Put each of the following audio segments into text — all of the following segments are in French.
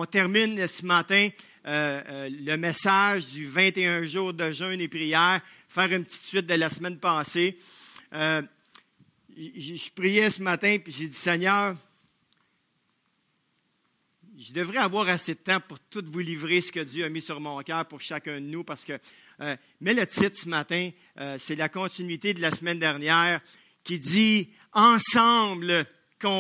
on termine ce matin le message du 21 jours de jeûne et prière, faire une petite suite de la semaine passée. Je priais ce matin, puis j'ai dit, Seigneur, je devrais avoir assez de temps pour tout vous livrer ce que Dieu a mis sur mon cœur pour chacun de nous, parce que, mais le titre ce matin, c'est la continuité de la semaine dernière, qui dit « Ensemble, combattons ».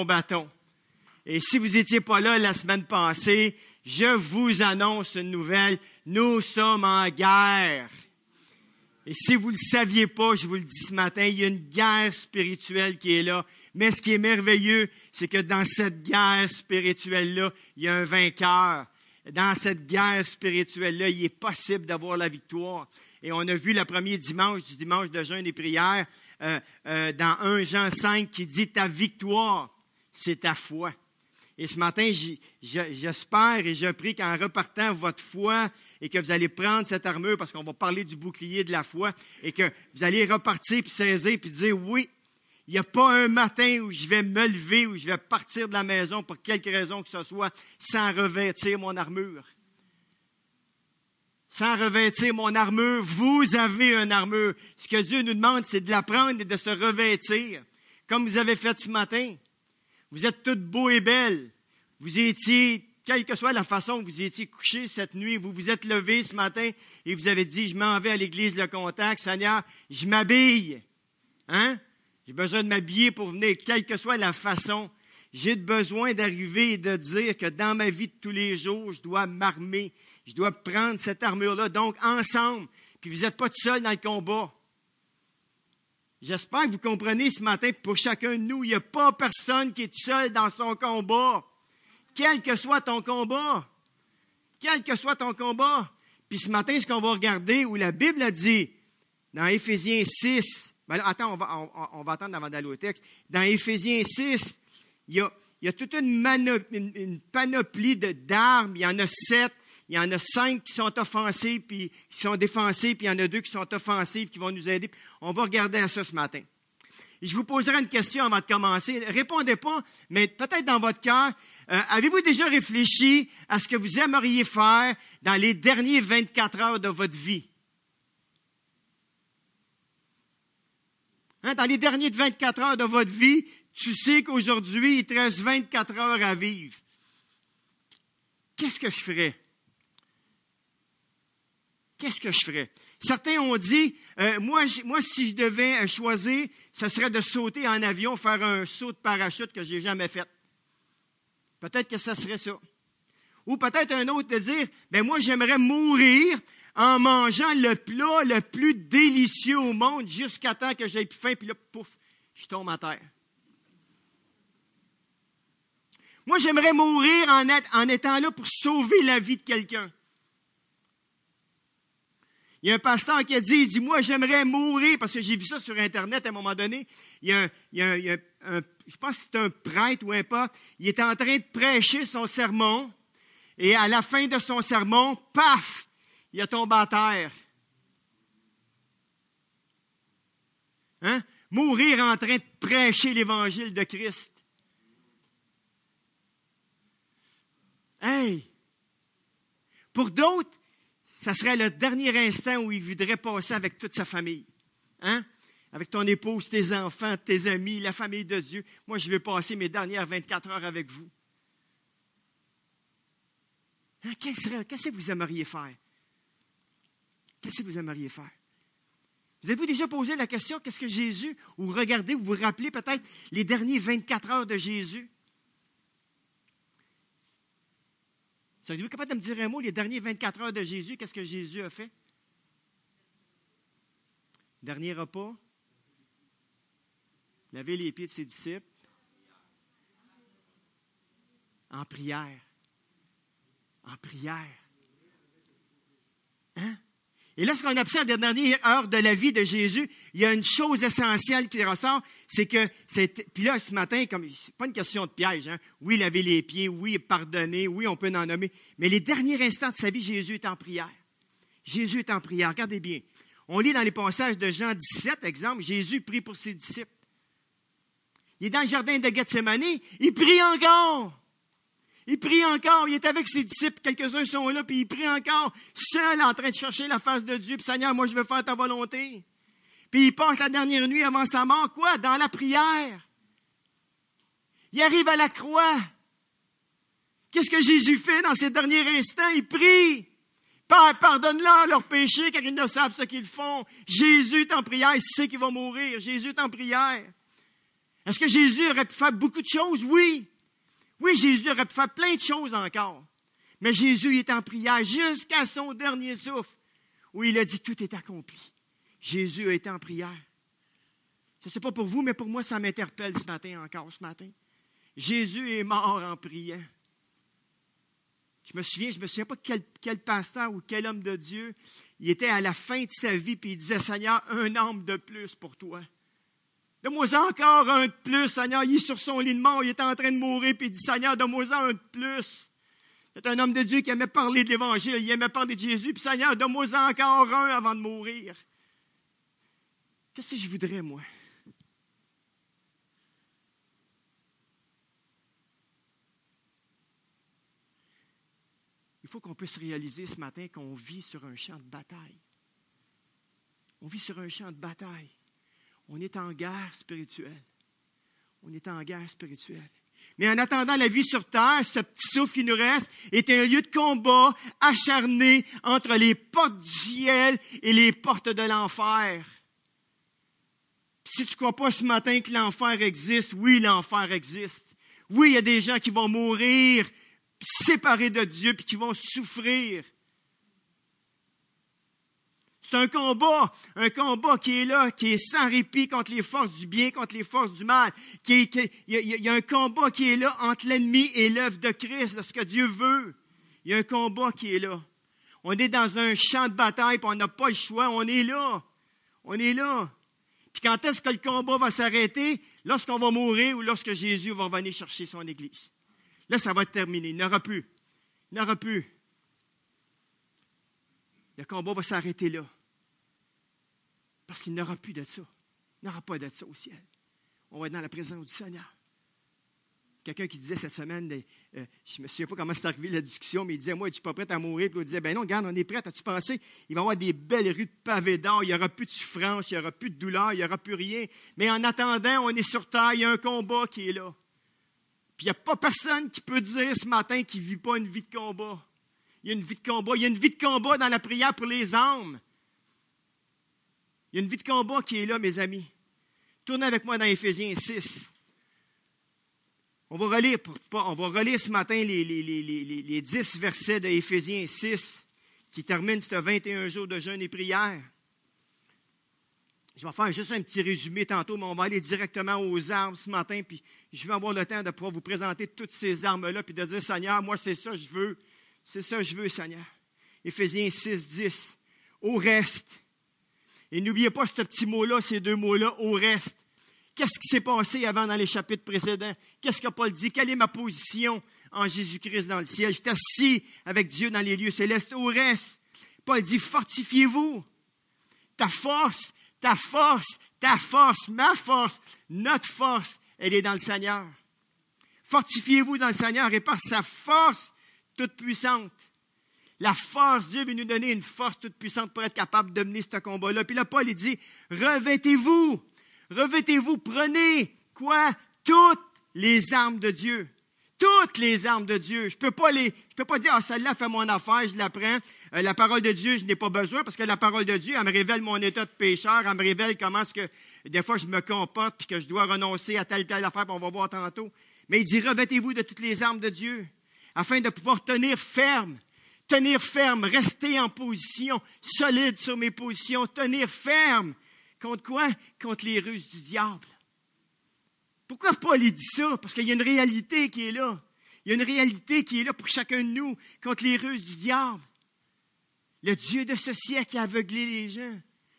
Et si vous n'étiez pas là la semaine passée, je vous annonce une nouvelle, nous sommes en guerre. Et si vous ne le saviez pas, je vous le dis ce matin, il y a une guerre spirituelle qui est là. Mais ce qui est merveilleux, c'est que dans cette guerre spirituelle-là, il y a un vainqueur. Dans cette guerre spirituelle-là, il est possible d'avoir la victoire. Et on a vu le premier dimanche, du dimanche de jeûne et prière, dans 1 Jean 5, qui dit « Ta victoire, c'est ta foi ». Et ce matin, j'espère et je prie qu'en repartant votre foi et que vous allez prendre cette armure, parce qu'on va parler du bouclier de la foi, et que vous allez repartir puis saisir puis dire « Oui, il n'y a pas un matin où je vais me lever, où je vais partir de la maison pour quelque raison que ce soit, sans revêtir mon armure. » Sans revêtir mon armure, vous avez une armure. Ce que Dieu nous demande, c'est de la prendre et de se revêtir, comme vous avez fait ce matin. Vous êtes toutes beaux et belles. Vous étiez, quelle que soit la façon que vous étiez couchés cette nuit, vous vous êtes levés ce matin et vous avez dit, je m'en vais à l'église Le Contact, Seigneur, je m'habille. Hein? J'ai besoin de m'habiller pour venir, quelle que soit la façon. J'ai besoin d'arriver et de dire que dans ma vie de tous les jours, je dois m'armer. Je dois prendre cette armure-là. Donc, ensemble. Puis vous n'êtes pas tout seul dans le combat. J'espère que vous comprenez ce matin que pour chacun de nous, il n'y a pas personne qui est seul dans son combat. Quel que soit ton combat. Quel que soit ton combat. Puis ce matin, ce qu'on va regarder, où la Bible a dit, dans Éphésiens 6, attends, on va attendre avant d'aller au texte. Dans Éphésiens 6, il y a toute une panoplie d'armes. Il y en a 7. Il y en a 5 qui sont offensives, puis qui sont défensives, puis il y en a 2 qui sont offensives, qui vont nous aider. On va regarder à ça ce matin. Et je vous poserai une question avant de commencer. Répondez pas, mais peut-être dans votre cœur, avez-vous déjà réfléchi à ce que vous aimeriez faire dans les derniers 24 heures de votre vie? Hein, dans les dernières 24 heures de votre vie, tu sais qu'aujourd'hui, il te reste 24 heures à vivre. Qu'est-ce que je ferais? Qu'est-ce que je ferais? Certains ont dit, moi, si je devais choisir, ce serait de sauter en avion, faire un saut de parachute que je n'ai jamais fait. Peut-être que ça serait ça. Ou peut-être un autre de dire, moi, j'aimerais mourir en mangeant le plat le plus délicieux au monde jusqu'à temps que j'aie plus faim, puis là, pouf, je tombe à terre. Moi, j'aimerais mourir en étant là pour sauver la vie de quelqu'un. Il y a un pasteur qui a dit, moi, j'aimerais mourir, parce que j'ai vu ça sur Internet à un moment donné. Je pense que c'est un prêtre ou un pote. Il était en train de prêcher son sermon, et à la fin de son sermon, paf, il a tombé à terre. Hein? Mourir en train de prêcher l'Évangile de Christ. Hey! Pour d'autres, ça serait le dernier instant où il voudrait passer avec toute sa famille. Hein? Avec ton épouse, tes enfants, tes amis, la famille de Dieu. Moi, je veux passer mes dernières 24 heures avec vous. Hein? Qu'est-ce que vous aimeriez faire? Qu'est-ce que vous aimeriez faire? Vous avez-vous déjà posé la question, qu'est-ce que Jésus, ou regardez, vous vous rappelez peut-être les derniers 24 heures de Jésus? Seriez-vous capable de me dire un mot, les derniers 24 heures de Jésus, qu'est-ce que Jésus a fait? Dernier repas. Laver les pieds de ses disciples. En prière. En prière. Hein? Et là, ce qu'on observe des dernières heures de la vie de Jésus, il y a une chose essentielle qui ressort, c'est que, puis là, ce matin, c'est pas une question de piège, hein? Oui, laver les pieds, oui, pardonner, oui, on peut en nommer, mais les derniers instants de sa vie, Jésus est en prière. Jésus est en prière, regardez bien. On lit dans les passages de Jean 17, exemple, Jésus prie pour ses disciples. Il est dans le jardin de Gethsémani, il prie encore. Il prie encore, il est avec ses disciples, quelques-uns sont là, puis il prie encore, seul en train de chercher la face de Dieu. Puis Seigneur, moi je veux faire ta volonté. Puis il passe la dernière nuit avant sa mort, quoi? Dans la prière. Il arrive à la croix. Qu'est-ce que Jésus fait dans ces derniers instants? Il prie. Père, pardonne-leur leurs péchés, car ils ne savent ce qu'ils font. Jésus est en prière, il sait qu'il va mourir. Jésus est en prière. Est-ce que Jésus aurait pu faire beaucoup de choses? Oui. Oui, Jésus aurait pu faire plein de choses encore. Mais Jésus est en prière jusqu'à son dernier souffle, où il a dit, tout est accompli. Jésus a été en prière. Je ne sais pas pour vous, mais pour moi, ça m'interpelle ce matin. Jésus est mort en priant. Je me souviens pas quel pasteur ou quel homme de Dieu, il était à la fin de sa vie, puis il disait, Seigneur, un homme de plus pour toi. Donne-moi encore un de plus, Seigneur. Il est sur son lit de mort, il est en train de mourir, puis il dit, Seigneur, donne-moi un de plus. C'est un homme de Dieu qui aimait parler de l'Évangile, il aimait parler de Jésus, puis Seigneur, donne-moi encore un avant de mourir. Qu'est-ce que je voudrais, moi? Il faut qu'on puisse réaliser ce matin qu'on vit sur un champ de bataille. On vit sur un champ de bataille. On est en guerre spirituelle. Mais en attendant la vie sur terre, ce petit souffle qui nous reste est un lieu de combat acharné entre les portes du ciel et les portes de l'enfer. Puis si tu ne crois pas ce matin que l'enfer existe, oui, l'enfer existe. Oui, il y a des gens qui vont mourir séparés de Dieu puis qui vont souffrir. C'est un combat qui est là, qui est sans répit contre les forces du bien, contre les forces du mal. Il y a un combat qui est là entre l'ennemi et l'œuvre de Christ, de ce que Dieu veut. Il y a un combat qui est là. On est dans un champ de bataille, puis on n'a pas le choix. On est là. Puis quand est-ce que le combat va s'arrêter? Lorsqu'on va mourir ou lorsque Jésus va venir chercher son Église. Là, ça va être terminé. Il n'y aura plus. Le combat va s'arrêter là. Parce qu'il n'y aura plus de ça. Il n'y aura pas de ça au ciel. On va être dans la présence du Seigneur. Quelqu'un qui disait cette semaine, je ne me souviens pas comment c'est arrivé la discussion, mais il disait, moi, je ne suis pas prêt à mourir. Puis il disait, ben non, regarde, on est prêt. As-tu pensé? Il va y avoir des belles rues de pavés d'or. Il n'y aura plus de souffrance, il n'y aura plus de douleur, il n'y aura plus rien. Mais en attendant, on est sur terre. Il y a un combat qui est là. Puis il n'y a pas personne qui peut dire ce matin qu'il ne vit pas une vie de combat. Il y a une vie de combat. Il y a une vie de combat dans la prière pour les âmes. Il y a une vie de combat qui est là, mes amis. Tournez avec moi dans Éphésiens 6. On va relire ce matin les 10 versets de Éphésiens 6 qui terminent ce 21 jours de jeûne et prière. Je vais faire juste un petit résumé tantôt, mais on va aller directement aux armes ce matin, puis je vais avoir le temps de pouvoir vous présenter toutes ces armes-là, puis de dire, Seigneur, moi, c'est ça que je veux. C'est ça que je veux, Seigneur. Éphésiens 6, 10. Au reste. Et n'oubliez pas ce petit mot-là, ces deux mots-là, au reste. Qu'est-ce qui s'est passé avant dans les chapitres précédents? Qu'est-ce que Paul dit? Quelle est ma position en Jésus-Christ dans le ciel? Je suis assis avec Dieu dans les lieux célestes. Au reste, Paul dit, fortifiez-vous. Ta force, ma force, notre force, elle est dans le Seigneur. Fortifiez-vous dans le Seigneur et par sa force toute puissante. La force, Dieu veut nous donner une force toute puissante pour être capable de mener ce combat-là. Puis là, Paul, il dit, revêtez-vous, prenez, quoi? Toutes les armes de Dieu. Toutes les armes de Dieu. Je peux pas dire, celle-là fait mon affaire, je la prends. La parole de Dieu, je n'ai pas besoin parce que la parole de Dieu, elle me révèle mon état de pécheur, elle me révèle comment est-ce que des fois je me comporte puis que je dois renoncer à telle affaire, puis on va voir tantôt. Mais il dit, revêtez-vous de toutes les armes de Dieu afin de pouvoir tenir ferme, rester en position, solide sur mes positions, tenir ferme. Contre quoi? Contre les ruses du diable. Pourquoi Paul dit ça? Parce qu'il y a une réalité qui est là. Il y a une réalité qui est là pour chacun de nous contre les ruses du diable. Le Dieu de ce siècle a aveuglé les gens.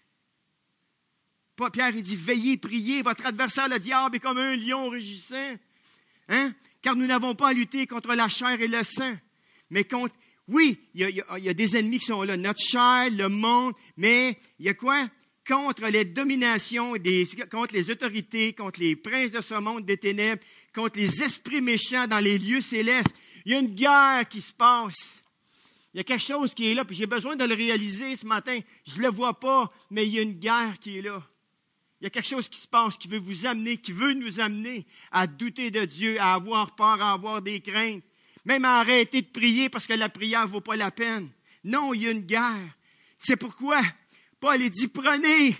Pierre, il dit, veillez, priez, votre adversaire, le diable, est comme un lion rugissant. Hein? Car nous n'avons pas à lutter contre la chair et le sang, mais contre... Oui, il y a des ennemis qui sont là, notre chair, le monde, mais il y a quoi? Contre les dominations, contre les autorités, contre les princes de ce monde des ténèbres, contre les esprits méchants dans les lieux célestes. Il y a une guerre qui se passe. Il y a quelque chose qui est là, puis j'ai besoin de le réaliser ce matin. Je ne le vois pas, mais il y a une guerre qui est là. Il y a quelque chose qui se passe, qui veut vous amener, qui veut nous amener à douter de Dieu, à avoir peur, à avoir des craintes, même à arrêter de prier parce que la prière ne vaut pas la peine. Non, il y a une guerre. C'est pourquoi Paul dit, prenez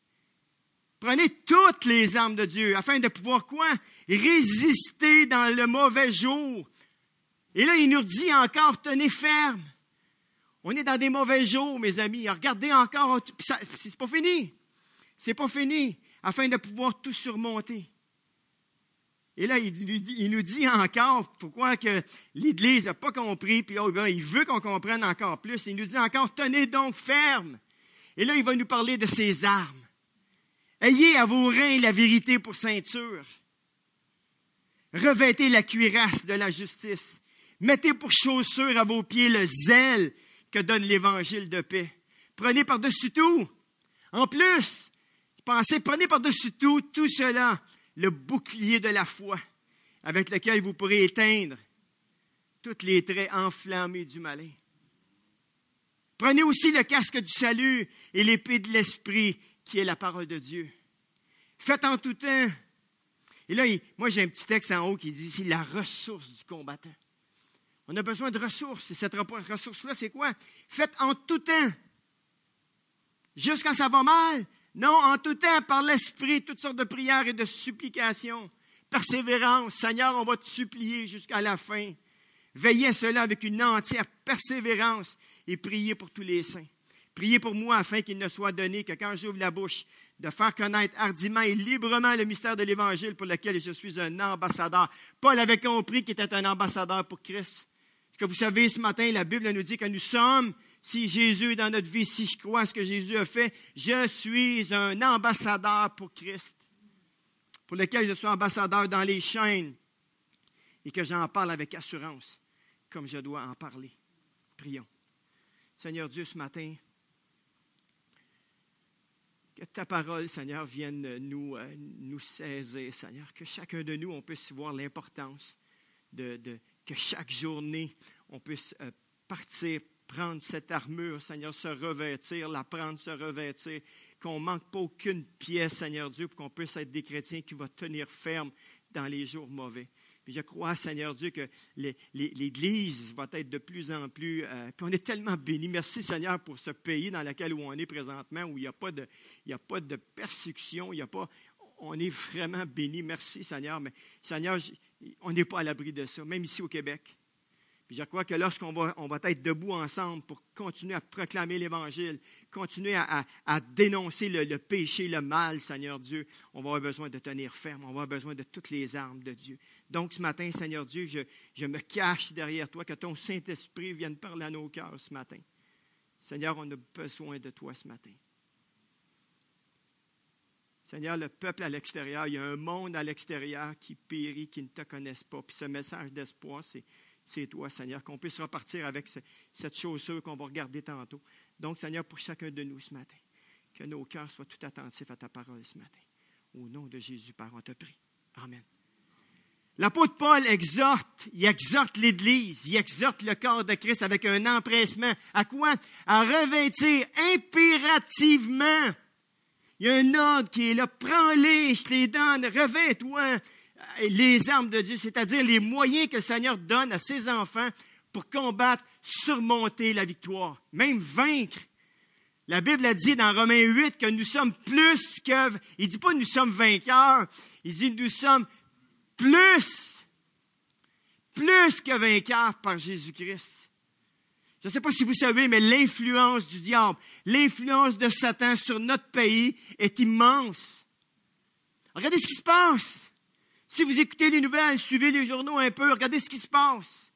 toutes les armes de Dieu, afin de pouvoir quoi? Résister dans le mauvais jour. Et là, il nous dit encore, tenez ferme. On est dans des mauvais jours, mes amis. Regardez encore, c'est pas fini. C'est pas fini, afin de pouvoir tout surmonter. Et là, il nous dit encore, pourquoi que l'Église n'a pas compris, puis il veut qu'on comprenne encore plus. Il nous dit encore, tenez donc ferme. Et là, il va nous parler de ses armes. Ayez à vos reins la vérité pour ceinture. Revêtez la cuirasse de la justice. Mettez pour chaussure à vos pieds le zèle que donne l'Évangile de paix. Prenez par-dessus tout. En plus, prenez par-dessus tout cela, le bouclier de la foi, avec lequel vous pourrez éteindre tous les traits enflammés du malin. Prenez aussi le casque du salut et l'épée de l'esprit, qui est la parole de Dieu. Faites en tout temps. Et là, moi j'ai un petit texte en haut qui dit ici, la ressource du combattant. On a besoin de ressources. Et cette ressource-là, c'est quoi? Faites en tout temps. Juste quand ça va mal? Non, en tout temps, par l'Esprit, toutes sortes de prières et de supplications. Persévérance. Seigneur, on va te supplier jusqu'à la fin. Veillez à cela avec une entière persévérance et priez pour tous les saints. Priez pour moi afin qu'il ne soit donné que quand j'ouvre la bouche, de faire connaître hardiment et librement le mystère de l'Évangile pour lequel je suis un ambassadeur. Paul avait compris qu'il était un ambassadeur pour Christ. Ce que vous savez, ce matin, la Bible nous dit que nous sommes, si Jésus est dans notre vie, si je crois à ce que Jésus a fait, je suis un ambassadeur pour Christ, pour lequel je suis ambassadeur dans les chaînes et que j'en parle avec assurance, comme je dois en parler. Prions. Seigneur Dieu, ce matin, que ta parole, Seigneur, vienne nous saisir, Seigneur. Que chacun de nous, on puisse voir l'importance que chaque journée, on puisse partir, prendre cette armure, Seigneur, se revêtir, la prendre, se revêtir, qu'on ne manque pas aucune pièce, Seigneur Dieu, pour qu'on puisse être des chrétiens qui vont tenir ferme dans les jours mauvais. Puis je crois, Seigneur Dieu, que l'Église va être de plus en plus... puis on est tellement bénis. Merci, Seigneur, pour ce pays dans lequel on est présentement, où il n'y a pas de persécution, on est vraiment bénis. Merci, Seigneur. Mais, Seigneur, on n'est pas à l'abri de ça, même ici au Québec. Puis je crois que lorsqu'on va être debout ensemble pour continuer à proclamer l'Évangile, continuer à dénoncer le péché, le mal, Seigneur Dieu, on va avoir besoin de tenir ferme, on va avoir besoin de toutes les armes de Dieu. Donc ce matin, Seigneur Dieu, je me cache derrière toi, que ton Saint-Esprit vienne parler à nos cœurs ce matin. Seigneur, on a besoin de toi ce matin. Seigneur, le peuple à l'extérieur, il y a un monde à l'extérieur qui périt, qui ne te connaissent pas. Puis ce message d'espoir, c'est toi, Seigneur, qu'on puisse repartir avec cette chaussure qu'on va regarder tantôt. Donc, Seigneur, pour chacun de nous ce matin, que nos cœurs soient tout attentifs à ta parole ce matin. Au nom de Jésus, Père, on te prie. Amen. L'apôtre Paul exhorte l'Église, il exhorte le corps de Christ avec un empressement. À quoi? À revêtir impérativement. Il y a un ordre qui est là. Prends-les, je te les donne, revêt-toi les armes de Dieu, c'est-à-dire les moyens que le Seigneur donne à ses enfants pour combattre, surmonter la victoire, même vaincre. La Bible a dit dans Romains 8 que nous sommes plus que... Il ne dit pas nous sommes vainqueurs, il dit nous sommes plus que vainqueurs par Jésus-Christ. Je ne sais pas si vous savez, mais l'influence du diable, l'influence de Satan sur notre pays est immense. Regardez ce qui se passe. Si vous écoutez les nouvelles, suivez les journaux un peu, regardez ce qui se passe.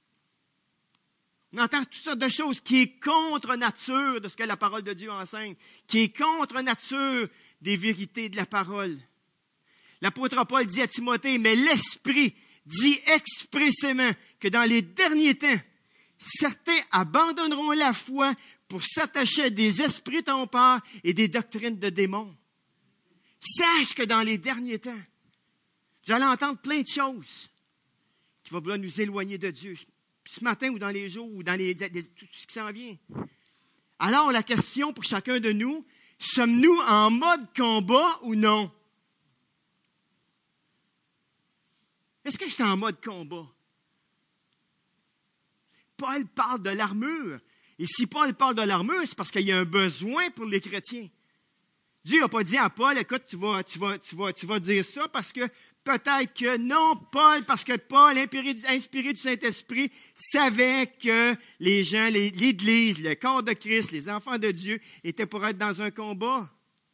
On entend toutes sortes de choses qui est contre nature de ce que la parole de Dieu enseigne, qui est contre nature des vérités de la parole. L'apôtre Paul dit à Timothée, mais l'Esprit dit expressément que dans les derniers temps, certains abandonneront la foi pour s'attacher à des esprits trompeurs et des doctrines de démons. Sache que dans les derniers temps, vous allez entendre plein de choses qui va vouloir nous éloigner de Dieu, ce matin ou dans les jours ou dans tout ce qui s'en vient. Alors, la question pour chacun de nous, sommes-nous en mode combat ou non? Est-ce que je suis en mode combat? Paul parle de l'armure. Et si Paul parle de l'armure, c'est parce qu'il y a un besoin pour les chrétiens. Dieu n'a pas dit à Paul, écoute, tu vas dire ça parce que peut-être que non, Paul, parce que Paul, inspiré du Saint-Esprit, savait que les gens, l'Église, le corps de Christ, les enfants de Dieu, étaient pour être dans un combat.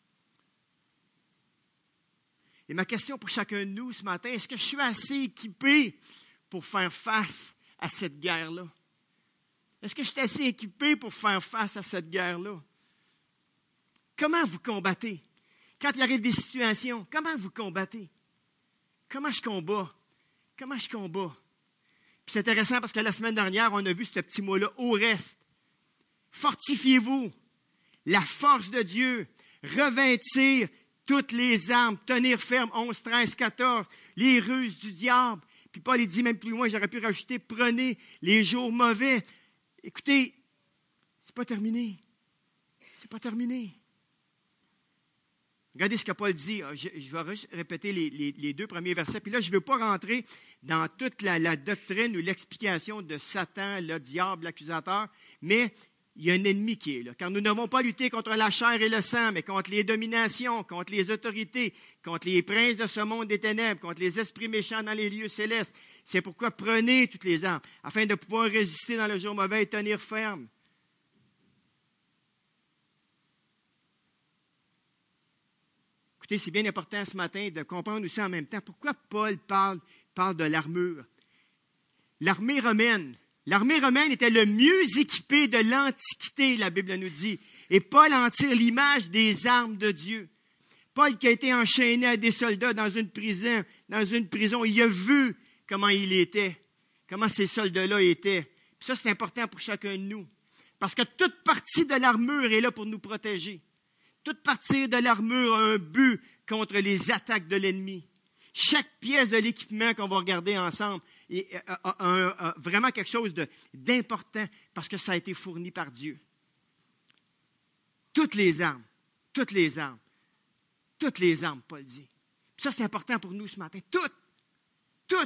Et ma question pour chacun de nous ce matin, est-ce que je suis assez équipé pour faire face à cette guerre-là? Est-ce que je suis assez équipé pour faire face à cette guerre-là? Comment vous combattez? Quand il arrive des situations, comment vous combattez? Comment je combats? Comment je combats? Puis c'est intéressant parce que la semaine dernière, on a vu ce petit mot-là, au reste. Fortifiez-vous, la force de Dieu, revêtir toutes les armes, tenir ferme, 11, 13, 14, les ruses du diable. Puis Paul, il dit même plus loin, j'aurais pu rajouter, prenez les jours mauvais. Écoutez, c'est pas terminé. C'est pas terminé. Regardez ce que Paul dit. Je vais répéter les deux premiers versets. Puis là, je ne veux pas rentrer dans toute la doctrine ou l'explication de Satan, le diable, l'accusateur, mais il y a un ennemi qui est là. Car nous n'avons pas lutté contre la chair et le sang, mais contre les dominations, contre les autorités, contre les princes de ce monde des ténèbres, contre les esprits méchants dans les lieux célestes. C'est pourquoi prenez toutes les armes, afin de pouvoir résister dans le jour mauvais et tenir ferme. Écoutez, c'est bien important ce matin de comprendre aussi en même temps pourquoi Paul parle de l'armure. L'armée romaine était le mieux équipé de l'Antiquité, la Bible nous dit. Et Paul en tire l'image des armes de Dieu. Paul qui a été enchaîné à des soldats dans une prison, il a vu comment il était, comment ces soldats-là étaient. Puis ça, c'est important pour chacun de nous. Parce que toute partie de l'armure est là pour nous protéger. Toute partie de l'armure a un but contre les attaques de l'ennemi. Chaque pièce de l'équipement qu'on va regarder ensemble a vraiment quelque chose d'important parce que ça a été fourni par Dieu. Toutes les armes, Paul dit. Ça, c'est important pour nous ce matin. Toutes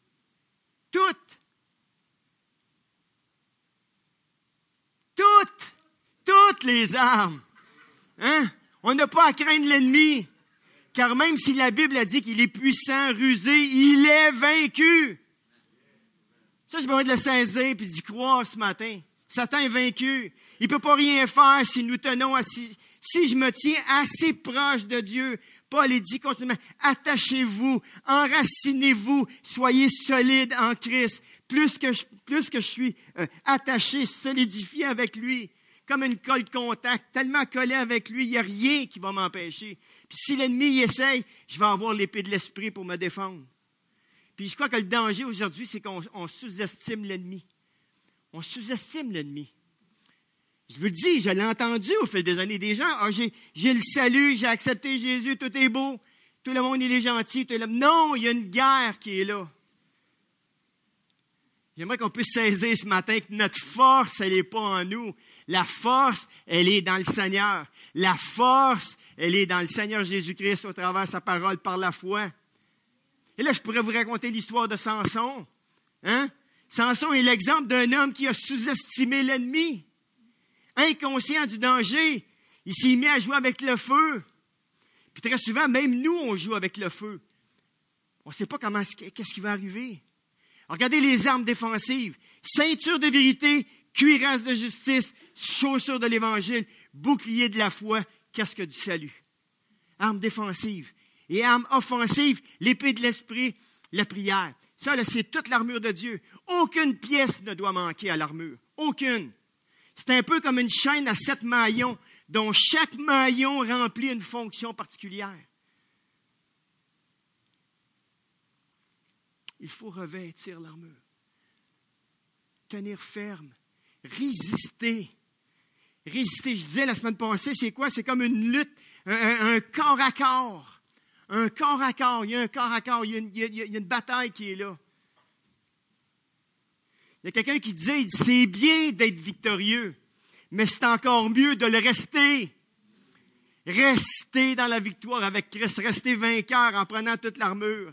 les armes. Hein? On n'a pas à craindre l'ennemi, car même si la Bible a dit qu'il est puissant, rusé, il est vaincu. Ça, j'ai besoin de le saisir et d'y croire ce matin. Satan est vaincu. Il ne peut pas rien faire si nous tenons assis. Si je me tiens assez proche de Dieu, Paul dit continuellement, attachez-vous, enracinez-vous, soyez solides en Christ. Plus que je suis attaché, solidifié avec lui, comme une colle de contact, tellement collé avec lui, il n'y a rien qui va m'empêcher. Puis si l'ennemi essaye, je vais avoir l'épée de l'esprit pour me défendre. Puis je crois que le danger aujourd'hui, c'est qu'on sous-estime l'ennemi. On sous-estime l'ennemi. Je vous le dis, je l'ai entendu au fil des années des gens. Ah, j'ai le salut, j'ai accepté Jésus, tout est beau, tout le monde il est gentil. Non, il y a une guerre qui est là. J'aimerais qu'on puisse saisir ce matin que notre force, elle n'est pas en nous. La force, elle est dans le Seigneur. La force, elle est dans le Seigneur Jésus-Christ au travers de sa parole par la foi. Et là, je pourrais vous raconter l'histoire de Samson. Hein? Samson est l'exemple d'un homme qui a sous-estimé l'ennemi. Inconscient du danger, il s'est mis à jouer avec le feu. Puis très souvent, même nous, on joue avec le feu. On ne sait pas qu'est-ce qui va arriver. Regardez les armes défensives. Ceinture de vérité, cuirasse de justice, chaussures de l'évangile, bouclier de la foi, casque du salut. Armes défensives. Et armes offensives, l'épée de l'esprit, la prière. Ça, là, c'est toute l'armure de Dieu. Aucune pièce ne doit manquer à l'armure. Aucune. C'est un peu comme une chaîne à 7 maillons, dont chaque maillon remplit une fonction particulière. Il faut revêtir l'armure. Tenir ferme. Résister. Résister. Je disais la semaine passée, c'est quoi? C'est comme une lutte, un corps à corps. Un corps à corps. Il y a un corps à corps. Il y a une bataille qui est là. Il y a quelqu'un qui disait, il dit, c'est bien d'être victorieux, mais c'est encore mieux de le rester. Rester dans la victoire avec Christ, rester vainqueur en prenant toute l'armure.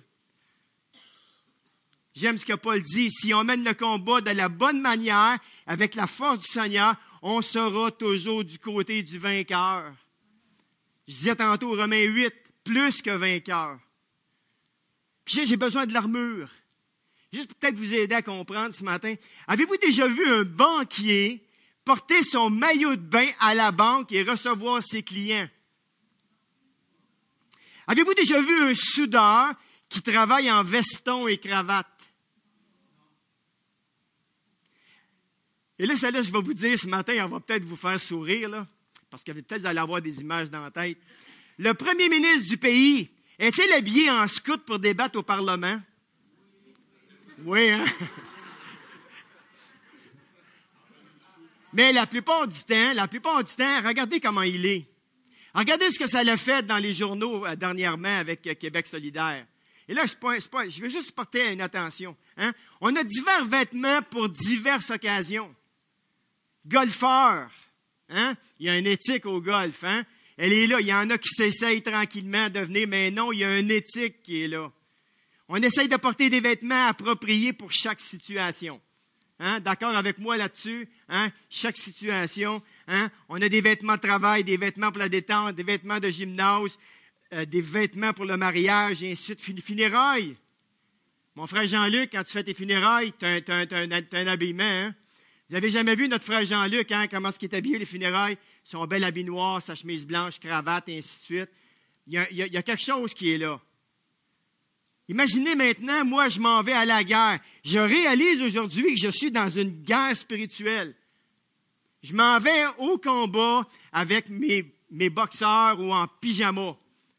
J'aime ce que Paul dit, si on mène le combat de la bonne manière, avec la force du Seigneur, on sera toujours du côté du vainqueur. Je disais tantôt, Romains 8, plus que vainqueur. Puis j'ai besoin de l'armure. Juste pour peut-être vous aider à comprendre ce matin. Avez-vous déjà vu un banquier porter son maillot de bain à la banque et recevoir ses clients? Avez-vous déjà vu un soudeur qui travaille en veston et cravate? Et là, celle-là, je vais vous dire ce matin, on va peut-être vous faire sourire, là, parce que peut-être vous allez avoir des images dans la tête. Le premier ministre du pays, est-il habillé en scout pour débattre au Parlement? Oui, hein? Mais la plupart du temps, regardez comment il est. Regardez ce que ça l'a fait dans les journaux dernièrement avec Québec solidaire. Et là, je veux juste porter une attention. Hein? On a divers vêtements pour diverses occasions. Golfeur, hein? Il y a une éthique au golf. Hein? Elle est là. Il y en a qui s'essayent tranquillement de venir, mais non, il y a une éthique qui est là. On essaye de porter des vêtements appropriés pour chaque situation. Hein? D'accord avec moi là-dessus? Hein? Chaque situation. Hein? On a des vêtements de travail, des vêtements pour la détente, des vêtements de gymnase, des vêtements pour le mariage, et ainsi de suite. Funérailles. Mon frère Jean-Luc, quand tu fais tes funérailles, tu as un habillement. Hein? Vous avez jamais vu notre frère Jean-Luc, hein? Comment est-ce qu'il est habillé, les funérailles? Son bel habit noir, sa chemise blanche, cravate, et ainsi de suite. Il y a quelque chose qui est là. Imaginez maintenant, moi, je m'en vais à la guerre. Je réalise aujourd'hui que je suis dans une guerre spirituelle. Je m'en vais au combat avec mes boxeurs ou en pyjama.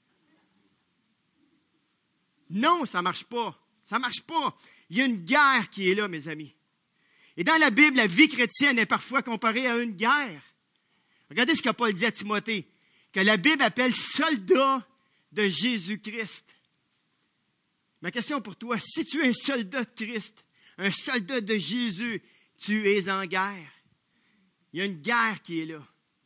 Non, ça ne marche pas. Ça ne marche pas. Il y a une guerre qui est là, mes amis. Et dans la Bible, la vie chrétienne est parfois comparée à une guerre. Regardez ce que Paul dit à Timothée, que la Bible appelle soldat de Jésus-Christ. Ma question pour toi, si tu es un soldat de Christ, un soldat de Jésus, tu es en guerre. Il y a une guerre qui est là.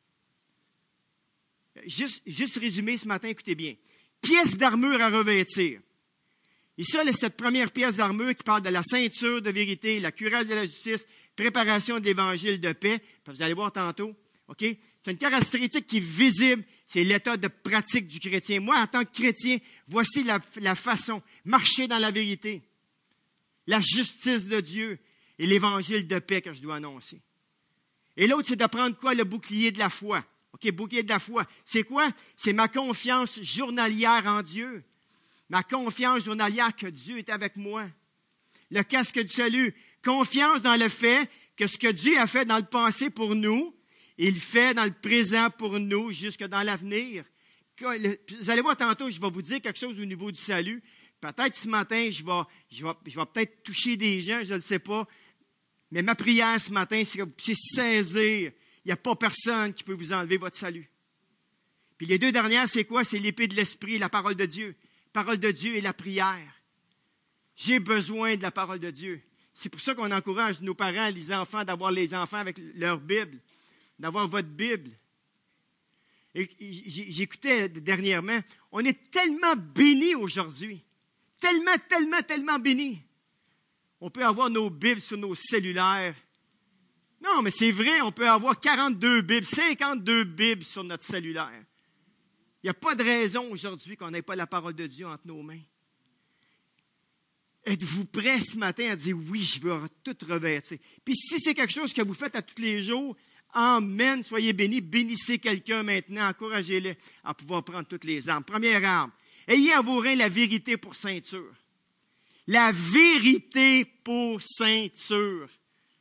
Juste résumé ce matin, écoutez bien. Pièce d'armure à revêtir. Et ça, cette première pièce d'armure qui parle de la ceinture de vérité, la cuirasse de la justice, préparation de l'évangile de paix. Vous allez voir tantôt. OK? C'est une caractéristique qui est visible. C'est l'état de pratique du chrétien. Moi, en tant que chrétien, voici la façon. Marcher dans la vérité. La justice de Dieu et l'évangile de paix que je dois annoncer. Et l'autre, c'est de prendre quoi? Le bouclier de la foi. OK? Bouclier de la foi. C'est quoi? C'est ma confiance journalière en Dieu. Ma confiance journalière que Dieu est avec moi. Le casque du salut. Confiance dans le fait que ce que Dieu a fait dans le passé pour nous, il fait dans le présent pour nous jusque dans l'avenir. Vous allez voir tantôt, je vais vous dire quelque chose au niveau du salut. Peut-être ce matin, je vais peut-être toucher des gens, je ne le sais pas. Mais ma prière ce matin, c'est que vous puissiez saisir. Il n'y a pas personne qui peut vous enlever votre salut. Puis les deux dernières, c'est quoi? C'est l'épée de l'esprit, la parole de Dieu. La parole de Dieu et la prière. J'ai besoin de la parole de Dieu. C'est pour ça qu'on encourage nos parents, les enfants, d'avoir les enfants avec leur Bible, d'avoir votre Bible. Et j'écoutais dernièrement, on est tellement bénis aujourd'hui. Tellement bénis. On peut avoir nos Bibles sur nos cellulaires. Non, mais c'est vrai, on peut avoir 42 Bibles, 52 Bibles sur notre cellulaire. Il n'y a pas de raison aujourd'hui qu'on n'ait pas la parole de Dieu entre nos mains. Êtes-vous prêts ce matin à dire oui, je veux tout revêtir? Puis si c'est quelque chose que vous faites à tous les jours, amen, soyez bénis, bénissez quelqu'un maintenant, encouragez-le à pouvoir prendre toutes les armes. Première arme, ayez à vos reins la vérité pour ceinture. La vérité pour ceinture.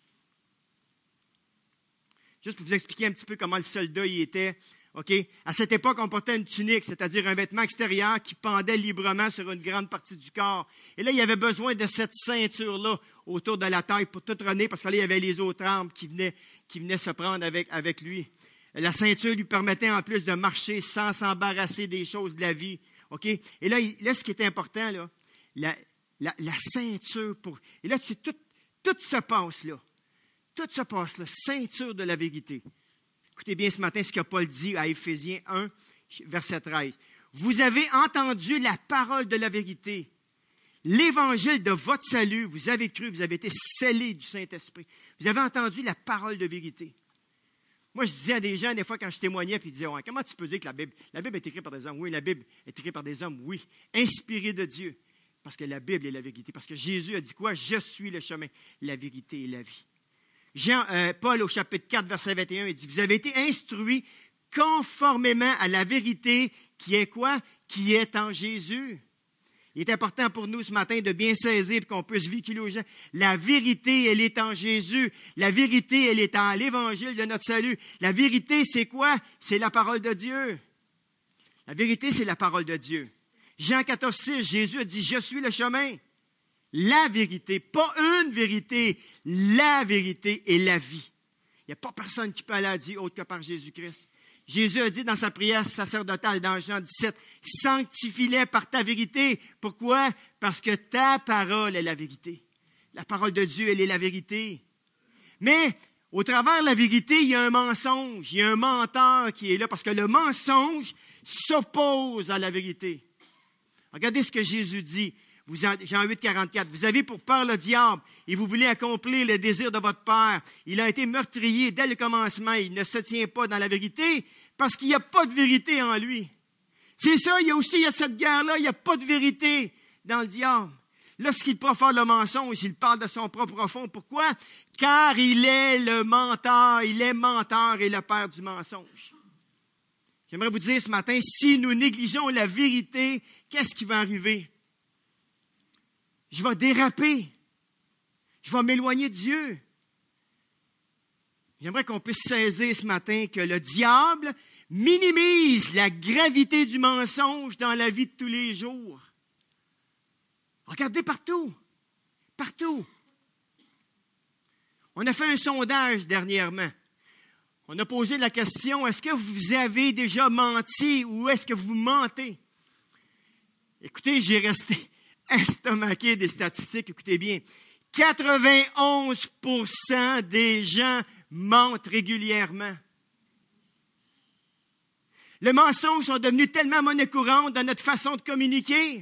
Juste pour vous expliquer un petit peu comment le soldat y était. Okay? À cette époque, on portait une tunique, c'est-à-dire un vêtement extérieur qui pendait librement sur une grande partie du corps. Et là, il y avait besoin de cette ceinture-là autour de la taille pour tout runner, parce que là, il y avait les autres armes qui venaient se prendre avec lui. La ceinture lui permettait en plus de marcher sans s'embarrasser des choses de la vie. Okay? Et là, ce qui était important, là, la ceinture pour... Et là, c'est Tout se passe là. Tout se passe là. Ceinture de la vérité. Écoutez bien ce matin ce que Paul dit à Éphésiens 1, verset 13. Vous avez entendu la parole de la vérité, l'évangile de votre salut. Vous avez cru, vous avez été scellés du Saint-Esprit. Vous avez entendu la parole de vérité. Moi, je disais à des gens, des fois, quand je témoignais, puis ils disaient, ouais, comment tu peux dire que la Bible est écrite par des hommes? Oui, la Bible est écrite par des hommes, oui. Inspirée de Dieu. Parce que la Bible est la vérité. Parce que Jésus a dit quoi? Je suis le chemin, la vérité et la vie. Paul, au chapitre 4, verset 21, il dit, vous avez été instruits conformément à la vérité qui est quoi? Qui est en Jésus. Il est important pour nous ce matin de bien saisir et qu'on puisse véhiculer aux gens. La vérité, elle est en Jésus. La vérité, elle est en l'évangile de notre salut. La vérité, c'est quoi? C'est la parole de Dieu. La vérité, c'est la parole de Dieu. Jean 14, 6, Jésus a dit, je suis le chemin. La vérité, pas une vérité, la vérité et la vie. Il n'y a pas personne qui peut aller à Dieu autre que par Jésus-Christ. Jésus a dit dans sa prière sacerdotale dans Jean 17, « Sanctifie-les par ta vérité. » Pourquoi? Parce que ta parole est la vérité. La parole de Dieu, elle est la vérité. Mais au travers de la vérité, il y a un mensonge, il y a un menteur qui est là, parce que le mensonge s'oppose à la vérité. Regardez ce que Jésus dit. Jean 8, 44. Vous avez pour peur le diable et vous voulez accomplir le désir de votre père. Il a été meurtrier dès le commencement. Il ne se tient pas dans la vérité parce qu'il n'y a pas de vérité en lui. C'est ça, il y a cette guerre-là. Il n'y a pas de vérité dans le diable. Lorsqu'il profère le mensonge, il parle de son propre fond. Pourquoi? Car il est le menteur. Il est menteur et le père du mensonge. J'aimerais vous dire ce matin, si nous négligeons la vérité, qu'est-ce qui va arriver? Je vais déraper. Je vais m'éloigner de Dieu. J'aimerais qu'on puisse saisir ce matin que le diable minimise la gravité du mensonge dans la vie de tous les jours. Regardez partout. Partout. On a fait un sondage dernièrement. On a posé la question, est-ce que vous avez déjà menti ou est-ce que vous mentez? Écoutez, j'ai resté estomaqué des statistiques, écoutez bien. 91% des gens mentent régulièrement. Les mensonges sont devenus tellement monnaie courante dans notre façon de communiquer.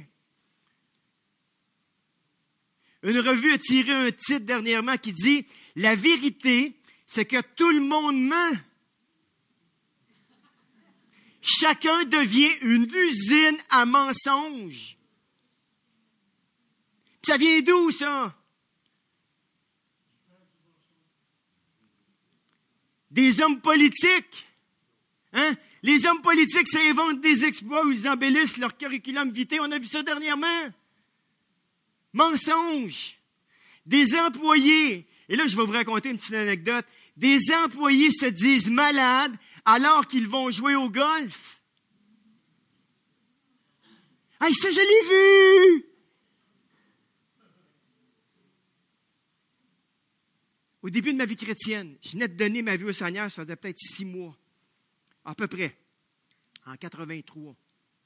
Une revue a tiré un titre dernièrement qui dit « La vérité, c'est que tout le monde ment. Chacun devient une usine à mensonges. » Ça vient d'où, ça? Des hommes politiques. Hein? Les hommes politiques s'inventent des exploits où ils embellissent leur curriculum vitae. On a vu ça dernièrement. Mensonges. Des employés. Et là, je vais vous raconter une petite anecdote. Des employés se disent malades alors qu'ils vont jouer au golf. Ah, ça, je l'ai vu! Au début de ma vie chrétienne, je venais de donner ma vie au Seigneur, ça faisait peut-être 6 mois, à peu près, en 83.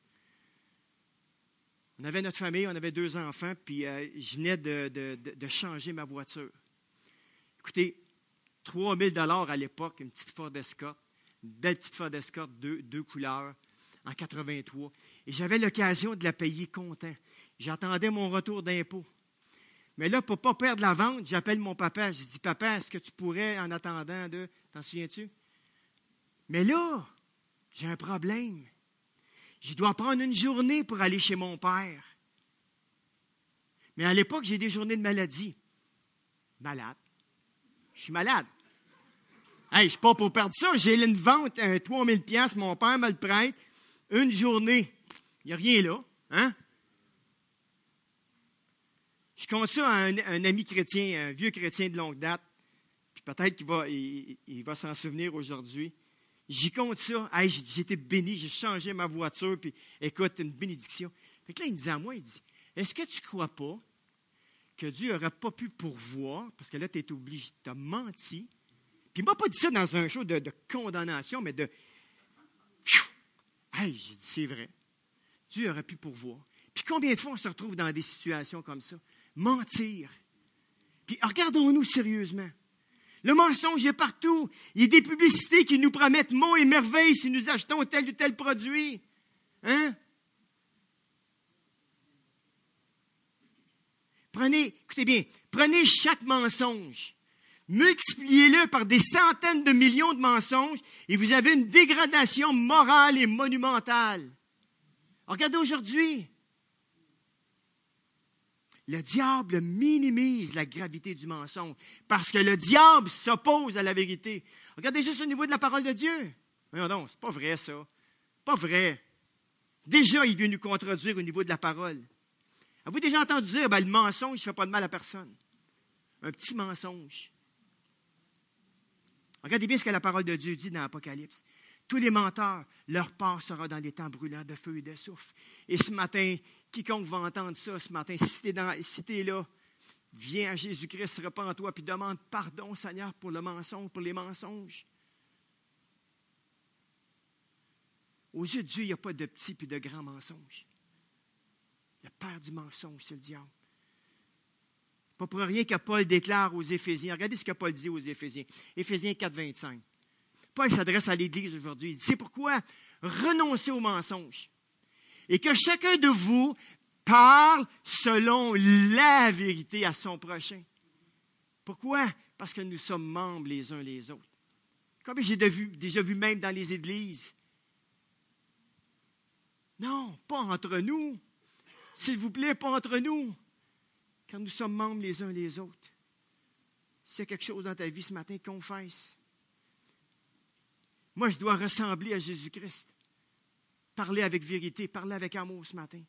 On avait notre famille, on avait 2 enfants, puis je venais de changer ma voiture. Écoutez, 3 000 $ à l'époque, une petite Ford Escort, une belle petite Ford Escort, deux couleurs, en 83. Et j'avais l'occasion de la payer content. J'attendais mon retour d'impôt. Mais là, pour ne pas perdre la vente, j'appelle mon papa. Je dis, papa, est-ce que tu pourrais, en attendant de... T'en souviens-tu? Mais là, j'ai un problème. Je dois prendre une journée pour aller chez mon père. Mais à l'époque, j'ai des journées de maladie. Malade. Je suis malade. Hey, je ne suis pas pour perdre ça. J'ai une vente, 3 000 $, mon père me le prête. Une journée. Il n'y a rien là. Hein? Je compte ça à un ami chrétien, un vieux chrétien de longue date, puis peut-être qu'il va s'en souvenir aujourd'hui. J'y compte ça. Hey, j'ai été béni, j'ai changé ma voiture, puis écoute, une bénédiction. Fait que là, il me dit à moi, il dit, est-ce que tu ne crois pas que Dieu n'aurait pas pu pourvoir, parce que là, tu es obligé, tu as menti. Puis il ne m'a pas dit ça dans un show de condamnation, mais de... Hey, j'ai dit, c'est vrai. Dieu aurait pu pourvoir. Puis combien de fois on se retrouve dans des situations comme ça? Mentir. Puis regardons-nous sérieusement. Le mensonge est partout. Il y a des publicités qui nous promettent monts et merveilles si nous achetons tel ou tel produit. Hein? Écoutez bien, prenez chaque mensonge, multipliez-le par des centaines de millions de mensonges et vous avez une dégradation morale et monumentale. Regardez aujourd'hui. Le diable minimise la gravité du mensonge parce que le diable s'oppose à la vérité. Regardez juste au niveau de la parole de Dieu. Mais non, c'est pas vrai ça. Pas vrai. Déjà, il veut nous contredire au niveau de la parole. Avez-vous déjà entendu dire, le mensonge ne fait pas de mal à personne? Un petit mensonge. Regardez bien ce que la parole de Dieu dit dans l'Apocalypse. Tous les menteurs, leur part sera dans les temps brûlants de feu et de soufre. Et ce matin, quiconque va entendre ça ce matin, si tu es là, viens à Jésus-Christ, repens-toi, puis demande pardon, Seigneur, pour le mensonge, pour les mensonges. Aux yeux de Dieu, il n'y a pas de petits puis de grands mensonges. Le père du mensonge, c'est le diable. Pas pour rien que Paul déclare aux Éphésiens. Regardez ce que Paul dit aux Éphésiens. Éphésiens 4, 25. Paul s'adresse à l'Église aujourd'hui. Il dit, c'est pourquoi renoncez au mensonge et que chacun de vous parle selon la vérité à son prochain. Pourquoi? Parce que nous sommes membres les uns les autres. Comme j'ai déjà vu même dans les églises. Non, pas entre nous. S'il vous plaît, pas entre nous. Car nous sommes membres les uns les autres. S'il y a quelque chose dans ta vie ce matin, confesse. Moi, je dois ressembler à Jésus-Christ. Parler avec vérité, parler avec amour ce matin.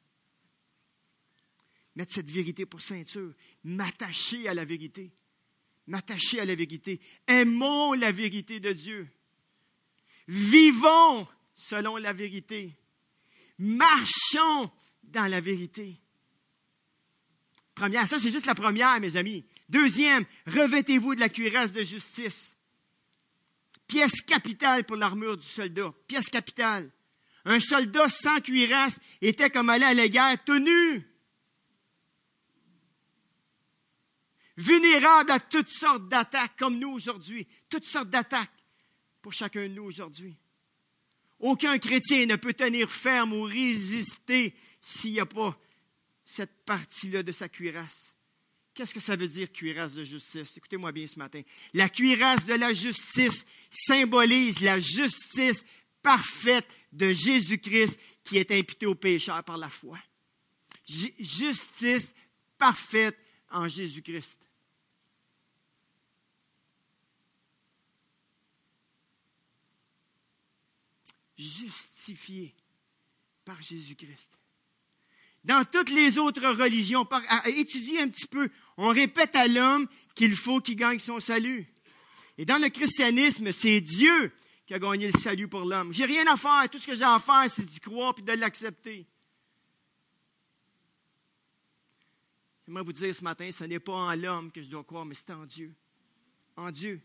Mettre cette vérité pour ceinture. M'attacher à la vérité. M'attacher à la vérité. Aimons la vérité de Dieu. Vivons selon la vérité. Marchons dans la vérité. Première, ça c'est juste la première, mes amis. Deuxième, revêtez-vous de la cuirasse de justice. Pièce capitale pour l'armure du soldat. Pièce capitale. Un soldat sans cuirasse était comme aller à la guerre tout nu. Vulnérable à toutes sortes d'attaques comme nous aujourd'hui. Toutes sortes d'attaques pour chacun de nous aujourd'hui. Aucun chrétien ne peut tenir ferme ou résister s'il n'y a pas cette partie-là de sa cuirasse. Qu'est-ce que ça veut dire, cuirasse de justice? Écoutez-moi bien ce matin. La cuirasse de la justice symbolise la justice parfaite de Jésus-Christ qui est imputée aux pécheurs par la foi. Justice parfaite en Jésus-Christ. Justifié par Jésus-Christ. Dans toutes les autres religions, étudiez un petit peu, on répète à l'homme qu'il faut qu'il gagne son salut. Et dans le christianisme, c'est Dieu qui a gagné le salut pour l'homme. J'ai rien à faire, tout ce que j'ai à faire, c'est d'y croire et de l'accepter. J'aimerais vous dire ce matin, ce n'est pas en l'homme que je dois croire, mais c'est en Dieu. En Dieu.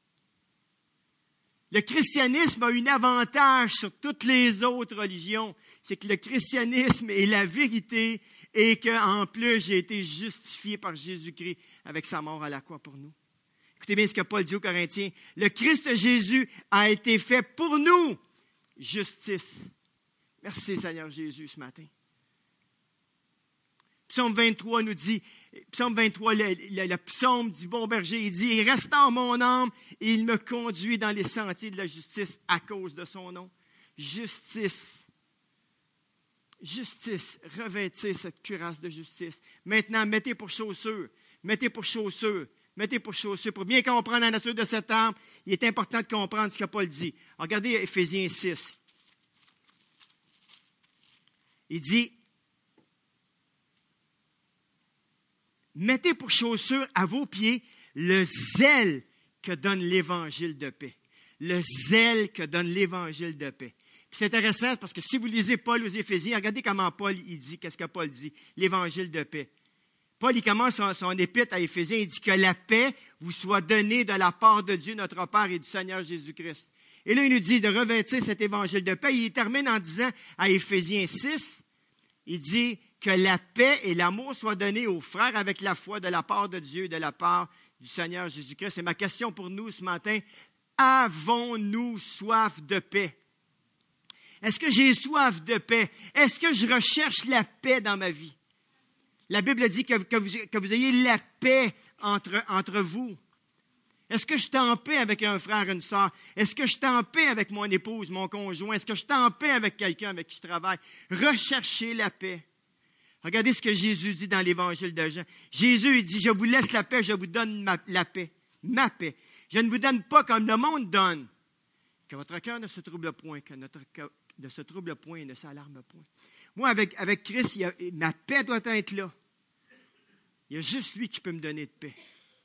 Le christianisme a un avantage sur toutes les autres religions, c'est que le christianisme est la vérité et qu'en plus, j'ai été justifié par Jésus-Christ avec sa mort à la croix pour nous. Écoutez bien ce que Paul dit aux Corinthiens. Le Christ Jésus a été fait pour nous justice. Merci Seigneur Jésus ce matin. Psaume 23 nous dit, Psaume 23, le psaume du bon berger, il dit, « Il restaure mon âme et il me conduit dans les sentiers de la justice à cause de son nom. » Justice. Justice. Revêtez cette cuirasse de justice. Maintenant, mettez pour chaussures. Mettez pour chaussures. Mettez pour chaussures. Pour bien comprendre la nature de cette arme, il est important de comprendre ce que Paul dit. Regardez Éphésiens 6. Il dit, mettez pour chaussure à vos pieds le zèle que donne l'Évangile de paix. Le zèle que donne l'Évangile de paix. Puis c'est intéressant parce que si vous lisez Paul aux Éphésiens, regardez comment Paul il dit, qu'est-ce que Paul dit, l'Évangile de paix. Paul, il commence son épître à Éphésiens, il dit que la paix vous soit donnée de la part de Dieu, notre Père et du Seigneur Jésus-Christ. Et là, il nous dit de revêtir cet Évangile de paix. Il termine en disant à Éphésiens 6, il dit que la paix et l'amour soient donnés aux frères avec la foi de la part de Dieu et de la part du Seigneur Jésus-Christ. C'est ma question pour nous ce matin. Avons-nous soif de paix? Est-ce que j'ai soif de paix? Est-ce que je recherche la paix dans ma vie? La Bible dit que vous ayez la paix entre vous. Est-ce que je suis en paix avec un frère, une sœur? Est-ce que je suis en paix avec mon épouse, mon conjoint? Est-ce que je suis en paix avec quelqu'un avec qui je travaille? Recherchez la paix. Regardez ce que Jésus dit dans l'Évangile de Jean. Jésus, il dit, je vous laisse la paix, je vous donne la paix. Ma paix. Je ne vous donne pas comme le monde donne. Que votre cœur ne se trouble point, que notre cœur ne se trouble point et ne s'alarme point. Moi, avec Christ, ma paix doit être là. Il y a juste lui qui peut me donner de paix.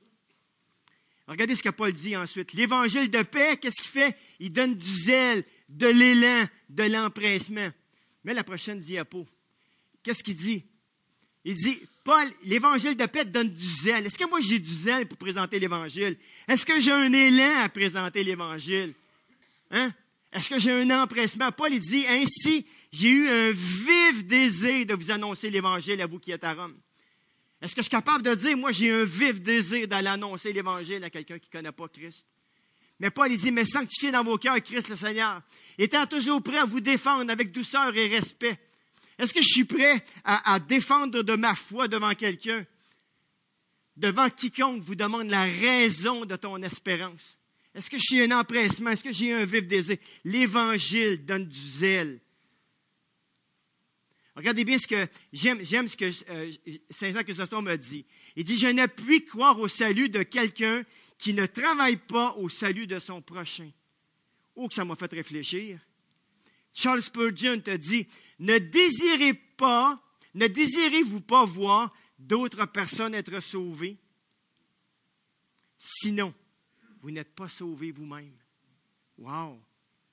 Regardez ce que Paul dit ensuite. L'évangile de paix, qu'est-ce qu'il fait? Il donne du zèle, de l'élan, de l'empressement. Mais la prochaine diapo, qu'est-ce qu'il dit? Il dit, Paul, l'évangile de paix donne du zèle. Est-ce que moi j'ai du zèle pour présenter l'évangile? Est-ce que j'ai un élan à présenter l'évangile? Hein? Est-ce que j'ai un empressement? Paul, il dit, ainsi, j'ai eu un vif désir de vous annoncer l'évangile à vous qui êtes à Rome. Est-ce que je suis capable de dire, moi, j'ai un vif désir d'aller annoncer l'Évangile à quelqu'un qui ne connaît pas Christ? Mais Paul, il dit, mais sanctifiez dans vos cœurs Christ le Seigneur, étant toujours prêt à vous défendre avec douceur et respect. Est-ce que je suis prêt à défendre de ma foi devant quelqu'un, devant quiconque vous demande la raison de ton espérance? Est-ce que j'ai un empressement? Est-ce que j'ai un vif désir? L'Évangile donne du zèle. Regardez bien ce que j'aime ce que Saint Jean Chrysostome a dit. Il dit, je ne puis croire au salut de quelqu'un qui ne travaille pas au salut de son prochain. Oh, que ça m'a fait réfléchir. Charles Spurgeon te dit, ne désirez-vous pas voir d'autres personnes être sauvées? Sinon, vous n'êtes pas sauvés vous-même. Wow!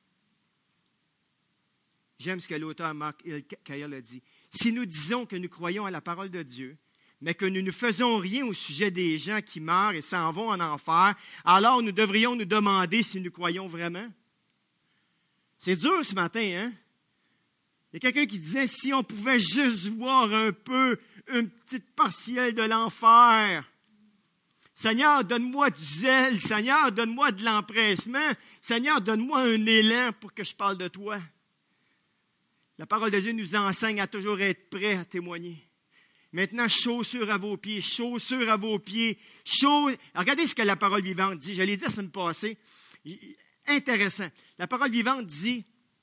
J'aime ce que l'auteur Mark Cahill a dit. Si nous disons que nous croyons à la parole de Dieu, mais que nous ne faisons rien au sujet des gens qui meurent et s'en vont en enfer, alors nous devrions nous demander si nous croyons vraiment. C'est dur ce matin, hein? Il y a quelqu'un qui disait, si on pouvait juste voir un peu, une petite partielle de l'enfer. Seigneur, donne-moi du zèle. Seigneur, donne-moi de l'empressement. Seigneur, donne-moi un élan pour que je parle de toi. La parole de Dieu nous enseigne à toujours être prêt à témoigner. Maintenant, chaussures à vos pieds, chaussures à vos pieds. Regardez ce que la parole vivante dit. Je l'ai dit la semaine passée. Intéressant. La parole vivante dit,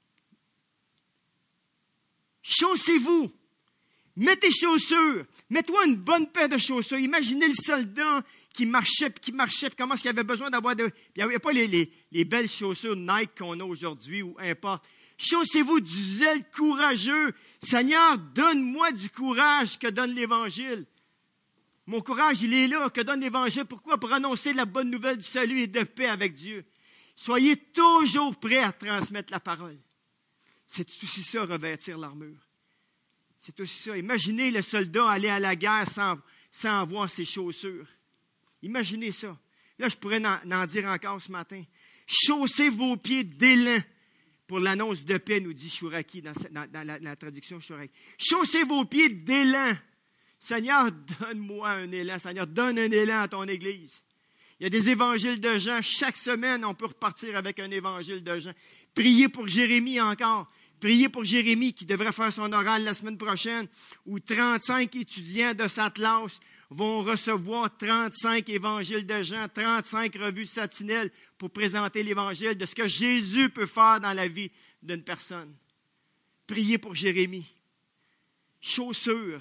chaussez-vous, mets tes chaussures, mets-toi une bonne paire de chaussures. Imaginez le soldat qui marchait, puis comment est-ce qu'il avait besoin d'avoir il n'y avait pas les belles chaussures Nike qu'on a aujourd'hui ou importe. Chaussez-vous du zèle courageux. Seigneur, donne-moi du courage que donne l'Évangile. Mon courage, il est là, que donne l'Évangile. Pourquoi? Pour annoncer la bonne nouvelle du salut et de paix avec Dieu. Soyez toujours prêts à transmettre la parole. C'est aussi ça, revêtir l'armure. C'est aussi ça. Imaginez le soldat aller à la guerre sans avoir ses chaussures. Imaginez ça. Là, je pourrais en dire encore ce matin. Chaussez vos pieds d'élan. Pour l'annonce de paix, nous dit Chouraki dans la traduction Chouraki. Chaussez vos pieds d'élan. Seigneur, donne-moi un élan. Seigneur, donne un élan à ton Église. Il y a des évangiles de Jean. Chaque semaine, on peut repartir avec un évangile de Jean. Priez pour Jérémie encore. Priez pour Jérémie qui devrait faire son oral la semaine prochaine, où 35 étudiants de sa classe vont recevoir 35 évangiles de Jean, 35 revues satinelles pour présenter l'évangile de ce que Jésus peut faire dans la vie d'une personne. Priez pour Jérémie. Chaussures.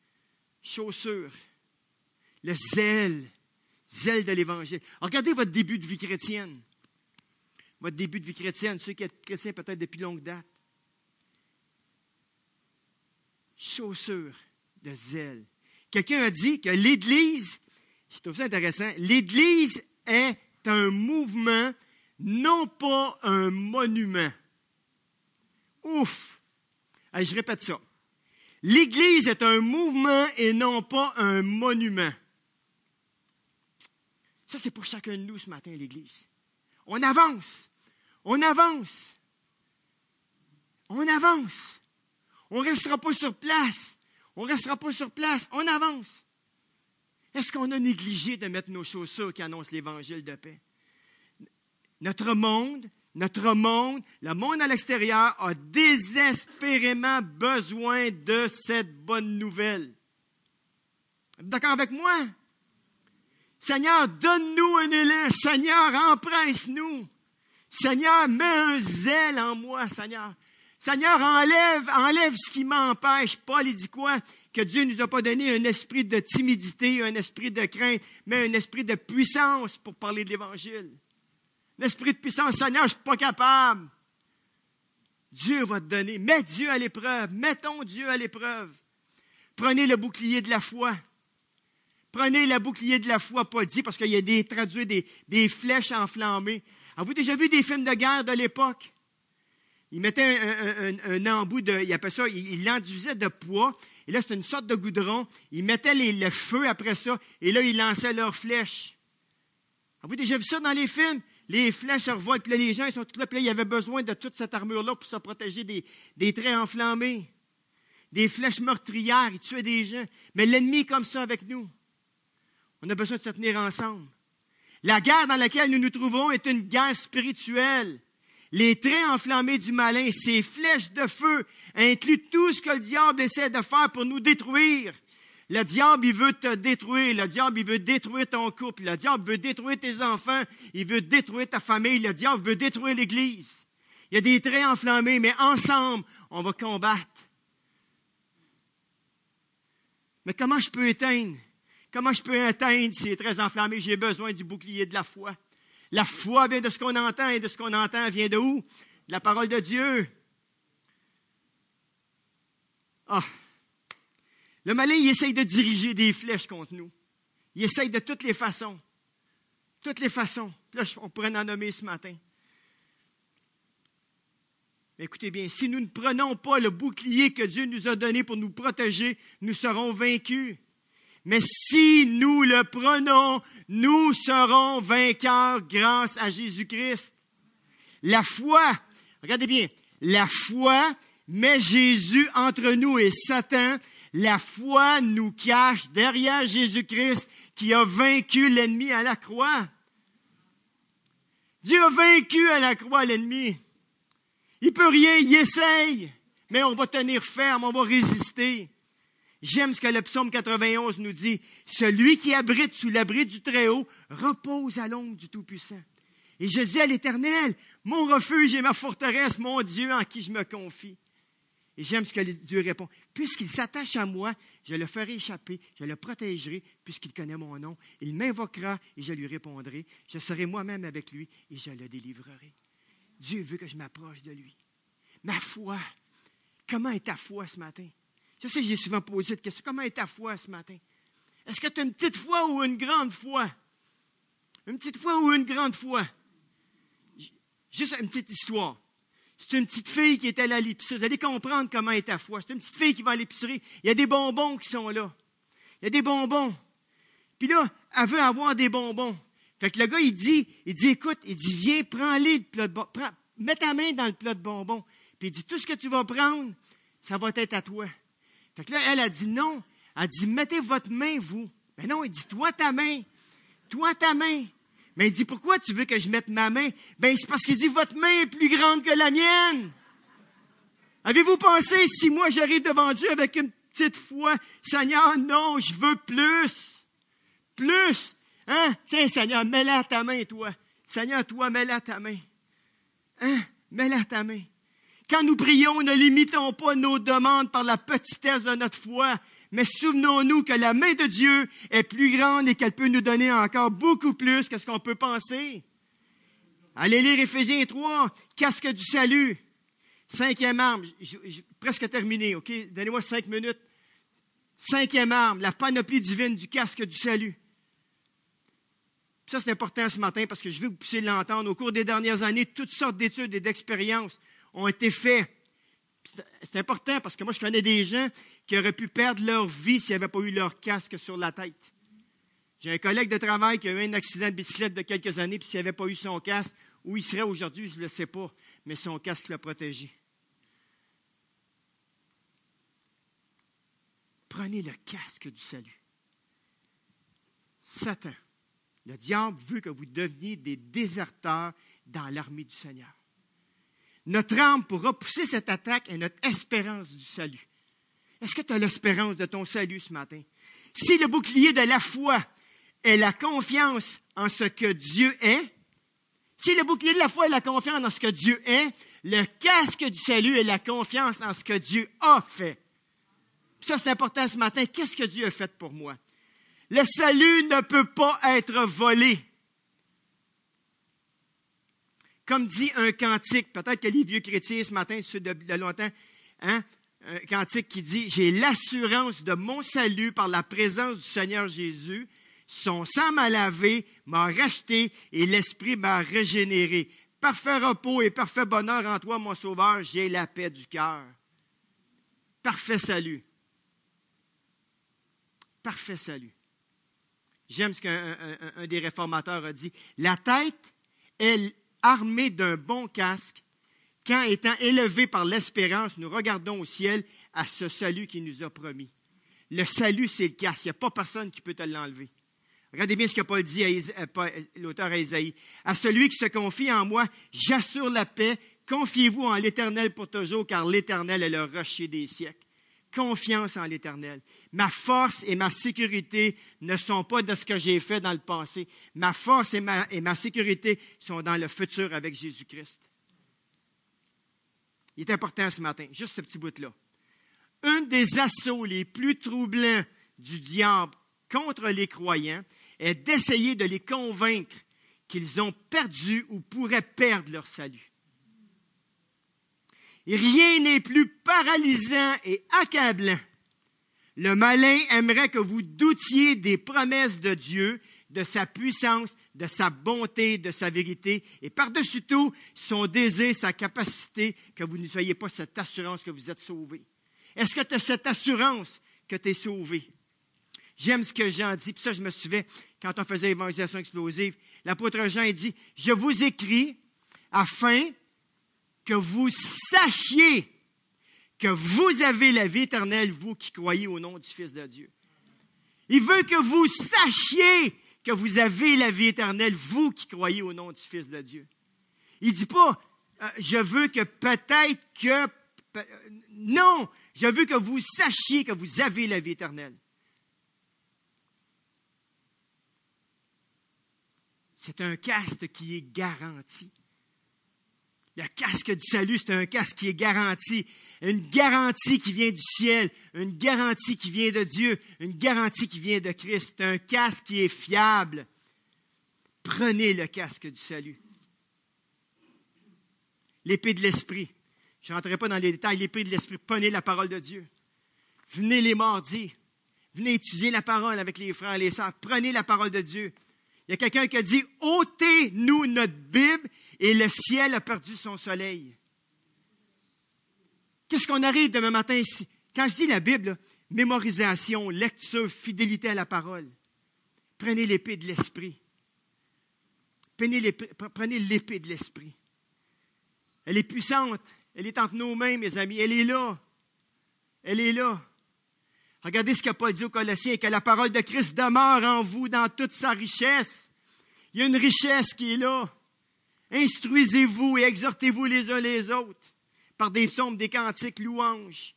Le zèle de l'évangile. Regardez votre début de vie chrétienne. Votre début de vie chrétienne, ceux qui êtes chrétiens peut-être depuis longue date. Chaussures de zèle. Quelqu'un a dit que l'Église, je trouve ça intéressant, l'Église est un mouvement, non pas un monument. Ouf! Allez, je répète ça. L'Église est un mouvement et non pas un monument. Ça, c'est pour chacun de nous ce matin, l'Église. On avance. On ne restera pas sur place. On ne restera pas sur place, on avance. Est-ce qu'on a négligé de mettre nos chaussures qui annoncent l'Évangile de paix? Le monde à l'extérieur a désespérément besoin de cette bonne nouvelle. Êtes-vous d'accord avec moi? Seigneur, donne-nous un élan. Seigneur, empresse-nous. Seigneur, mets un zèle en moi, Seigneur. Seigneur, enlève ce qui m'empêche. Paul, il dit quoi? Que Dieu ne nous a pas donné un esprit de timidité, un esprit de crainte, mais un esprit de puissance pour parler de l'Évangile. L'esprit de puissance, Seigneur, je ne suis pas capable. Dieu va te donner. Mets Dieu à l'épreuve. Mettons Dieu à l'épreuve. Prenez le bouclier de la foi. Prenez le bouclier de la foi, pas dit, parce qu'il y a traduit des flèches enflammées. Avez-vous déjà vu des films de guerre de l'époque? Ils mettaient un embout ils appelaient ça, ils l'enduisaient de poids. Et là, c'était une sorte de goudron. Ils mettaient le feu après ça. Et là, ils lançaient leurs flèches. Avez-vous déjà vu ça dans les films? Les flèches se revolent. Puis là, les gens, ils sont tous là. Puis là, ils avaient besoin de toute cette armure-là pour se protéger des traits enflammés. Des flèches meurtrières. Ils tuaient des gens. Mais l'ennemi est comme ça avec nous. On a besoin de se tenir ensemble. La guerre dans laquelle nous nous trouvons est une guerre spirituelle. Les traits enflammés du malin, ces flèches de feu, incluent tout ce que le diable essaie de faire pour nous détruire. Le diable, il veut te détruire. Le diable, il veut détruire ton couple. Le diable veut détruire tes enfants. Il veut détruire ta famille. Le diable veut détruire l'Église. Il y a des traits enflammés, mais ensemble, on va combattre. Mais comment je peux éteindre? Comment je peux éteindre ces traits enflammés? J'ai besoin du bouclier de la foi. La foi vient de ce qu'on entend, et de ce qu'on entend vient de où? De la parole de Dieu. Ah! Le malin, il essaye de diriger des flèches contre nous. Il essaye de toutes les façons. Toutes les façons. Là, on pourrait en nommer ce matin. Mais écoutez bien, si nous ne prenons pas le bouclier que Dieu nous a donné pour nous protéger, nous serons vaincus. Mais si nous le prenons, nous serons vainqueurs grâce à Jésus-Christ. La foi, regardez bien, la foi met Jésus entre nous et Satan. La foi nous cache derrière Jésus-Christ qui a vaincu l'ennemi à la croix. Dieu a vaincu à la croix l'ennemi. Il ne peut rien, il essaye, mais on va tenir ferme, on va résister. J'aime ce que le psaume 91 nous dit. Celui qui abrite sous l'abri du Très-Haut repose à l'ombre du Tout-Puissant. Et je dis à l'Éternel, mon refuge et ma forteresse, mon Dieu en qui je me confie. Et j'aime ce que Dieu répond. Puisqu'il s'attache à moi, je le ferai échapper, je le protégerai, puisqu'il connaît mon nom. Il m'invoquera et je lui répondrai. Je serai moi-même avec lui et je le délivrerai. Dieu veut que je m'approche de lui. Ma foi. Comment est ta foi ce matin? Je sais que j'ai souvent posé cette question. Comment est ta foi ce matin? Est-ce que tu as une petite foi ou une grande foi? Une petite foi ou une grande foi? Juste une petite histoire. C'est une petite fille qui est allée à l'épicerie. Vous allez comprendre comment est ta foi. C'est une petite fille qui va à l'épicerie. Il y a des bonbons qui sont là. Il y a des bonbons. Puis là, elle veut avoir des bonbons. Fait que le gars, il dit, écoute, viens, prends-les, le plat de bonbons. Mets ta main dans le plat de bonbons. Puis il dit, tout ce que tu vas prendre, ça va être à toi. Fait que là, elle a dit non. Elle dit, mettez votre main, vous. Mais non, il dit, toi ta main. Toi ta main. Mais il dit, pourquoi tu veux que je mette ma main? Ben, c'est parce qu'il dit, votre main est plus grande que la mienne. Avez-vous pensé, si moi j'arrive devant Dieu avec une petite foi, Seigneur, non, je veux plus. Plus. Hein? Tiens, Seigneur, mets-la à ta main, toi. Seigneur, toi, mets-la à ta main. Hein? Mets-la à ta main. Quand nous prions, ne limitons pas nos demandes par la petitesse de notre foi, mais souvenons-nous que la main de Dieu est plus grande et qu'elle peut nous donner encore beaucoup plus que ce qu'on peut penser. Allez lire Éphésiens 3, casque du salut. 5e arme, j'ai presque terminé, OK? Donnez-moi 5 minutes. 5e arme, la panoplie divine du casque du salut. Ça, c'est important ce matin parce que je veux que vous puissiez l'entendre. Au cours des dernières années, toutes sortes d'études et d'expériences ont été faites. C'est important parce que moi, je connais des gens qui auraient pu perdre leur vie s'ils n'avaient pas eu leur casque sur la tête. J'ai un collègue de travail qui a eu un accident de bicyclette de quelques années, puis s'il n'avait pas eu son casque, où il serait aujourd'hui, je ne le sais pas, mais son casque l'a protégé. Prenez le casque du salut. Satan, le diable veut que vous deveniez des déserteurs dans l'armée du Seigneur. Notre arme pour repousser cette attaque est notre espérance du salut. Est-ce que tu as l'espérance de ton salut ce matin? Si le bouclier de la foi est la confiance en ce que Dieu est, si le bouclier de la foi est la confiance en ce que Dieu est, le casque du salut est la confiance en ce que Dieu a fait. Ça, c'est important ce matin. Qu'est-ce que Dieu a fait pour moi? Le salut ne peut pas être volé. Comme dit un cantique, peut-être que les vieux chrétiens ce matin, ceux de longtemps, un cantique qui dit « J'ai l'assurance de mon salut par la présence du Seigneur Jésus. Son sang m'a lavé, m'a racheté et l'Esprit m'a régénéré. Parfait repos et parfait bonheur en toi, mon Sauveur, j'ai la paix du cœur. » Parfait salut. Parfait salut. J'aime ce qu'un des réformateurs a dit. La tête est armée d'un bon casque. Quand étant élevés par l'espérance, nous regardons au ciel à ce salut qu'il nous a promis. Le salut, c'est le casque. Il n'y a pas personne qui peut te l'enlever. Regardez bien ce que Paul dit l'auteur à Ésaïe. À celui qui se confie en moi, j'assure la paix. Confiez-vous en l'Éternel pour toujours, car l'Éternel est le rocher des siècles. Confiance en l'Éternel. Ma force et ma sécurité ne sont pas de ce que j'ai fait dans le passé. Ma force et ma sécurité sont dans le futur avec Jésus-Christ. Il est important ce matin, juste ce petit bout-là. Un des assauts les plus troublants du diable contre les croyants est d'essayer de les convaincre qu'ils ont perdu ou pourraient perdre leur salut. Et rien n'est plus paralysant et accablant. Le malin aimerait que vous doutiez des promesses de Dieu, de sa puissance, de sa bonté, de sa vérité, et par-dessus tout, son désir, sa capacité, que vous ne soyez pas cette assurance que vous êtes sauvés. Est-ce que tu as cette assurance que tu es sauvé? J'aime ce que Jean dit, puis ça, je me souviens, quand on faisait l'évangélisation explosive, l'apôtre Jean, il dit, « Je vous écris afin que vous sachiez que vous avez la vie éternelle, vous qui croyez au nom du Fils de Dieu. » Il veut que vous sachiez que vous avez la vie éternelle, vous qui croyez au nom du Fils de Dieu. Il ne dit pas, je veux que peut-être que... Non, je veux que vous sachiez que vous avez la vie éternelle. C'est un casque qui est garanti. Le casque du salut, c'est un casque qui est garanti. Une garantie qui vient du ciel, une garantie qui vient de Dieu, une garantie qui vient de Christ. C'est un casque qui est fiable. Prenez le casque du salut. L'épée de l'esprit. Je ne rentrerai pas dans les détails. L'épée de l'esprit, prenez la parole de Dieu. Venez les mardis. Venez étudier la parole avec les frères et les sœurs. Prenez la parole de Dieu. Il y a quelqu'un qui a dit, « ôtez-nous notre Bible et le ciel a perdu son soleil. » Qu'est-ce qu'on arrive demain matin ici? Quand je dis la Bible, là, mémorisation, lecture, fidélité à la parole. Prenez l'épée de l'esprit. Prenez l'épée de l'esprit. Elle est puissante. Elle est entre nos mains, mes amis. Elle est là. Elle est là. Regardez ce que Paul dit aux Colossiens, que la parole de Christ demeure en vous dans toute sa richesse. Il y a une richesse qui est là. Instruisez-vous et exhortez-vous les uns les autres par des psaumes, des cantiques, louanges.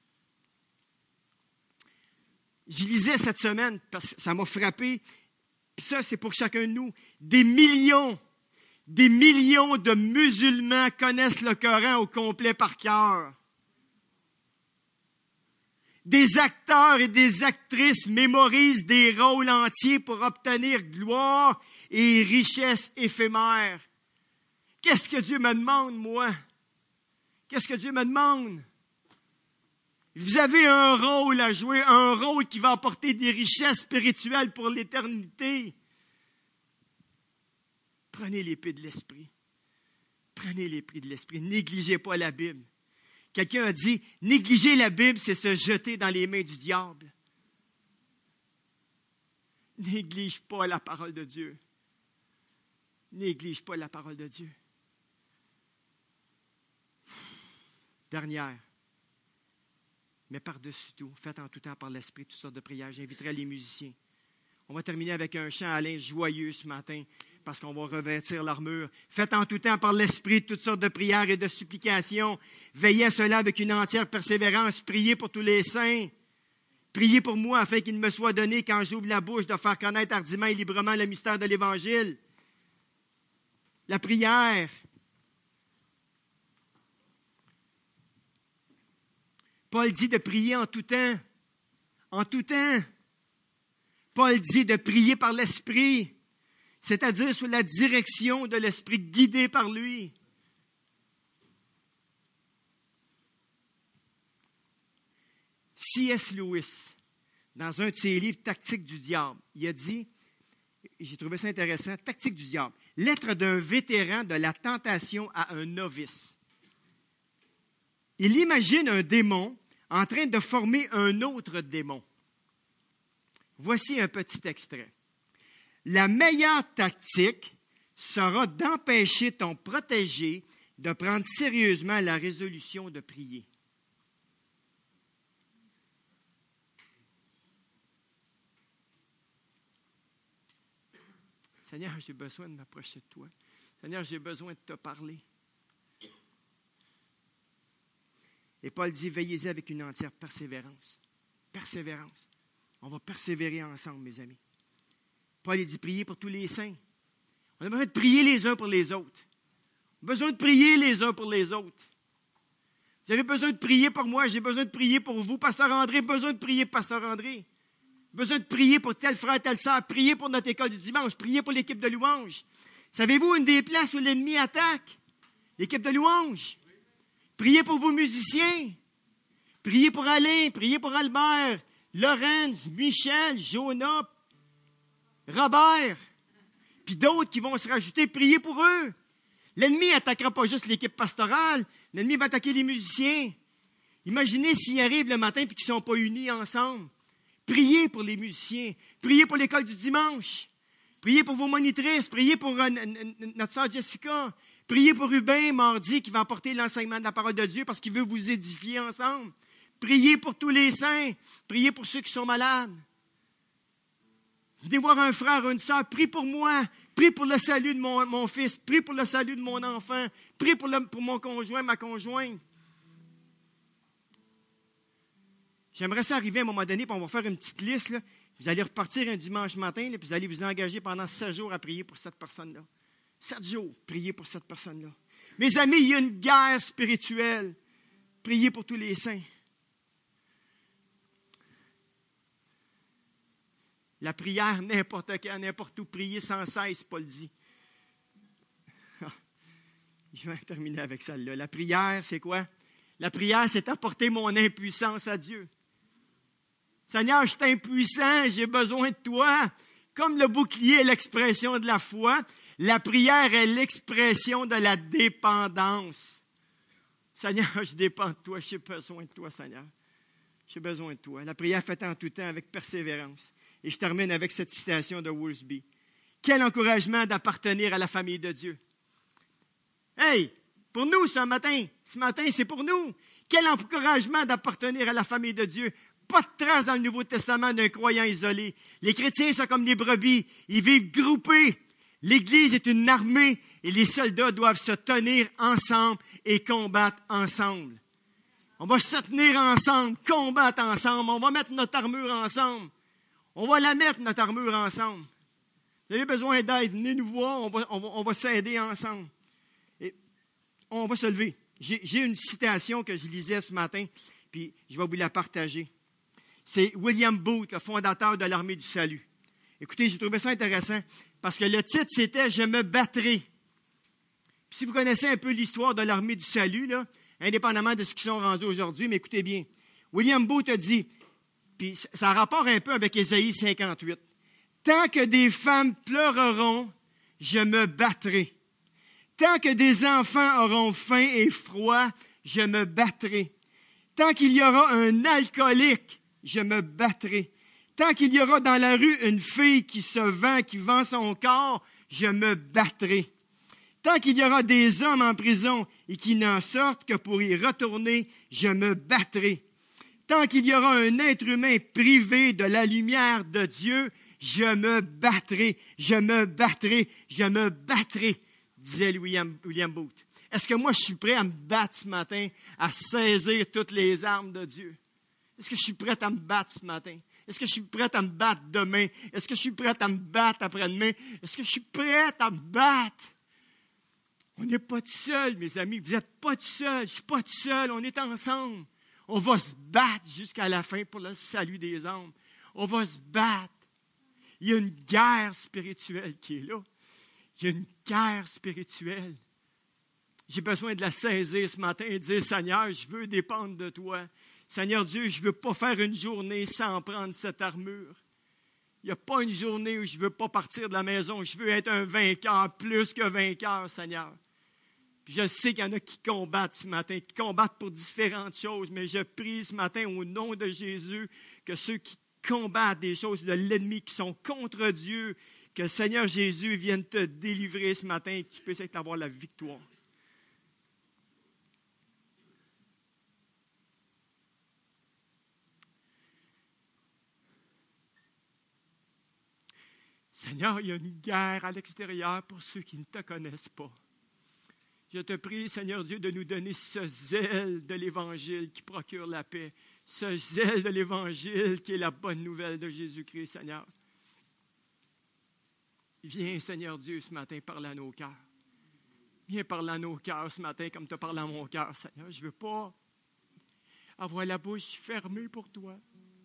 Je lisais cette semaine, parce que ça m'a frappé, puis ça, c'est pour chacun de nous. Des millions de musulmans connaissent le Coran au complet par cœur. Des acteurs et des actrices mémorisent des rôles entiers pour obtenir gloire et richesse éphémère. Qu'est-ce que Dieu me demande, moi? Qu'est-ce que Dieu me demande? Vous avez un rôle à jouer, un rôle qui va apporter des richesses spirituelles pour l'éternité. Prenez l'épée de l'esprit. Prenez l'épée de l'esprit. Négligez pas la Bible. Quelqu'un a dit, négliger la Bible, c'est se jeter dans les mains du diable. Néglige pas la parole de Dieu. Néglige pas la parole de Dieu. Dernière. Mais par-dessus tout, faites en tout temps par l'Esprit toutes sortes de prières. J'inviterai les musiciens. On va terminer avec un chant, Alain, joyeux ce matin, parce qu'on va revêtir l'armure. Faites en tout temps par l'Esprit toutes sortes de prières et de supplications. Veillez à cela avec une entière persévérance. Priez pour tous les saints. Priez pour moi afin qu'il me soit donné, quand j'ouvre la bouche, de faire connaître hardiment et librement le mystère de l'Évangile. La prière. Paul dit de prier en tout temps. En tout temps. Paul dit de prier par l'Esprit, c'est-à-dire sous la direction de l'Esprit, guidé par lui. C.S. Lewis, dans un de ses livres, Tactique du diable, il a dit, j'ai trouvé ça intéressant, Tactique du diable, lettre d'un vétéran de la tentation à un novice. Il imagine un démon en train de former un autre démon. Voici un petit extrait. La meilleure tactique sera d'empêcher ton protégé de prendre sérieusement la résolution de prier. Seigneur, j'ai besoin de m'approcher de toi. Seigneur, j'ai besoin de te parler. Et Paul dit, veillez-y avec une entière persévérance. Persévérance. On va persévérer ensemble, mes amis. Paul dit, priez pour tous les saints. On a besoin de prier les uns pour les autres. On a besoin de prier les uns pour les autres. Vous avez besoin de prier pour moi, j'ai besoin de prier pour vous. Pasteur André, besoin de prier pour Pasteur André. Besoin de prier pour tel frère, telle sœur. Priez pour notre école du dimanche. Priez pour l'équipe de louange. Savez-vous une des places où l'ennemi attaque? L'équipe de louange. Priez pour vos musiciens. Priez pour Alain, priez pour Albert, Lorenz, Michel, Jonah, Robert, puis d'autres qui vont se rajouter. Priez pour eux. L'ennemi n'attaquera pas juste l'équipe pastorale. L'ennemi va attaquer les musiciens. Imaginez s'ils arrivent le matin et qu'ils ne sont pas unis ensemble. Priez pour les musiciens. Priez pour l'école du dimanche. Priez pour vos monitrices. Priez pour notre sœur Jessica. Priez pour Rubin, mardi, qui va apporter l'enseignement de la parole de Dieu parce qu'il veut vous édifier ensemble. Priez pour tous les saints. Priez pour ceux qui sont malades. Venez voir un frère ou une sœur. Prie pour moi. Prie pour le salut de mon fils. Prie pour le salut de mon enfant. Prie pour mon conjoint, ma conjointe. J'aimerais ça arriver à un moment donné, puis on va faire une petite liste. Là. Vous allez repartir un dimanche matin, là, puis vous allez vous engager pendant 7 jours à prier pour cette personne-là. 7 jours, priez pour cette personne-là. Mes amis, il y a une guerre spirituelle. Priez pour tous les saints. La prière, n'importe quand, n'importe où, priez sans cesse, Paul dit. Je vais terminer avec celle-là. La prière, c'est quoi? La prière, c'est apporter mon impuissance à Dieu. Seigneur, je suis impuissant, j'ai besoin de toi. Comme le bouclier est l'expression de la foi, la prière est l'expression de la dépendance. Seigneur, je dépends de toi, j'ai besoin de toi, Seigneur. J'ai besoin de toi. La prière faite en tout temps avec persévérance. Et je termine avec cette citation de Woolsby. Quel encouragement d'appartenir à la famille de Dieu. Hey, pour nous ce matin, c'est pour nous. Quel encouragement d'appartenir à la famille de Dieu. Pas de trace dans le Nouveau Testament d'un croyant isolé. Les chrétiens sont comme des brebis. Ils vivent groupés. L'Église est une armée et les soldats doivent se tenir ensemble et combattre ensemble. On va se tenir ensemble, combattre ensemble. On va mettre notre armure ensemble. On va la mettre, notre armure, ensemble. Vous avez besoin d'aide, venez nous voir, on va s'aider ensemble. Et on va se lever. J'ai une citation que je lisais ce matin, puis je vais vous la partager. C'est William Booth, le fondateur de l'Armée du Salut. Écoutez, j'ai trouvé ça intéressant, parce que le titre, c'était « Je me battrai ». Puis si vous connaissez un peu l'histoire de l'Armée du Salut, là, indépendamment de ce qu'ils sont rendus aujourd'hui, mais écoutez bien. William Booth a dit, puis ça a rapport un peu avec Ésaïe 58. « Tant que des femmes pleureront, je me battrai. Tant que des enfants auront faim et froid, je me battrai. Tant qu'il y aura un alcoolique, je me battrai. Tant qu'il y aura dans la rue une fille qui vend son corps, je me battrai. Tant qu'il y aura des hommes en prison et qui n'en sortent que pour y retourner, je me battrai. tant qu'il y aura un être humain privé de la lumière de Dieu, je me battrai, je me battrai, je me battrai, disait William Booth. Est-ce que moi, je suis prêt à me battre ce matin, à saisir toutes les armes de Dieu? Est-ce que je suis prêt à me battre ce matin? Est-ce que je suis prêt à me battre demain? Est-ce que je suis prêt à me battre après-demain? Est-ce que je suis prêt à me battre? On n'est pas tout seul, mes amis. Vous n'êtes pas tout seul. Je ne suis pas tout seul. On est ensemble. On va se battre jusqu'à la fin pour le salut des âmes. On va se battre. Il y a une guerre spirituelle qui est là. Il y a une guerre spirituelle. J'ai besoin de la saisir ce matin et de dire, Seigneur, je veux dépendre de toi. Seigneur Dieu, je ne veux pas faire une journée sans prendre cette armure. Il n'y a pas une journée où je ne veux pas partir de la maison. Je veux être un vainqueur, plus que vainqueur, Seigneur. Puis je sais qu'il y en a qui combattent ce matin, qui combattent pour différentes choses, mais je prie ce matin au nom de Jésus que ceux qui combattent des choses de l'ennemi, qui sont contre Dieu, que le Seigneur Jésus vienne te délivrer ce matin et que tu puisses avoir la victoire. Seigneur, il y a une guerre à l'extérieur pour ceux qui ne te connaissent pas. Je te prie, Seigneur Dieu, de nous donner ce zèle de l'Évangile qui procure la paix, ce zèle de l'Évangile qui est la bonne nouvelle de Jésus-Christ, Seigneur. Viens, Seigneur Dieu, ce matin, parler à nos cœurs. Viens parler à nos cœurs ce matin comme tu as parlé à mon cœur, Seigneur. Je ne veux pas avoir la bouche fermée pour toi.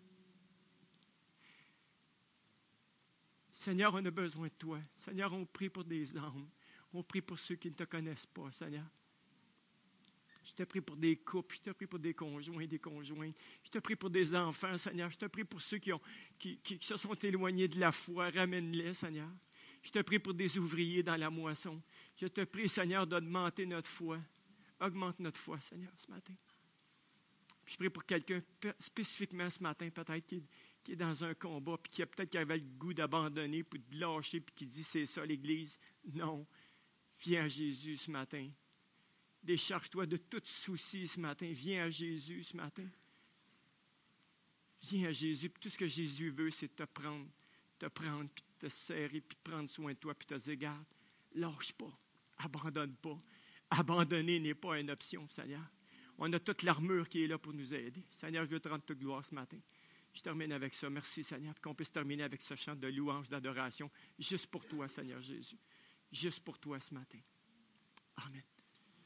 Seigneur, on a besoin de toi. Seigneur, on prie pour des âmes. On prie pour ceux qui ne te connaissent pas, Seigneur. Je te prie pour des couples, je te prie pour des conjoints, des conjointes. Je te prie pour des enfants, Seigneur. Je te prie pour ceux qui se sont éloignés de la foi. Ramène-les, Seigneur. Je te prie pour des ouvriers dans la moisson. Je te prie, Seigneur, d'augmenter notre foi. Augmente notre foi, Seigneur, ce matin. Puis je prie pour quelqu'un spécifiquement ce matin, peut-être, qui est dans un combat, puis qui a peut-être qui avait le goût d'abandonner, puis de lâcher, puis qui dit, c'est ça l'Église. Non. Viens à Jésus ce matin. Décharge-toi de tout souci ce matin. Viens à Jésus ce matin. Viens à Jésus. Puis tout ce que Jésus veut, c'est te prendre, puis te serrer, puis prendre soin de toi, puis te dire, regarde, lâche pas, abandonne pas. Abandonner n'est pas une option, Seigneur. On a toute l'armure qui est là pour nous aider. Seigneur, je veux te rendre toute gloire ce matin. Je termine avec ça. Merci, Seigneur, puis qu'on puisse terminer avec ce chant de louange, d'adoration, juste pour toi, Seigneur Jésus. Juste pour toi ce matin. Amen.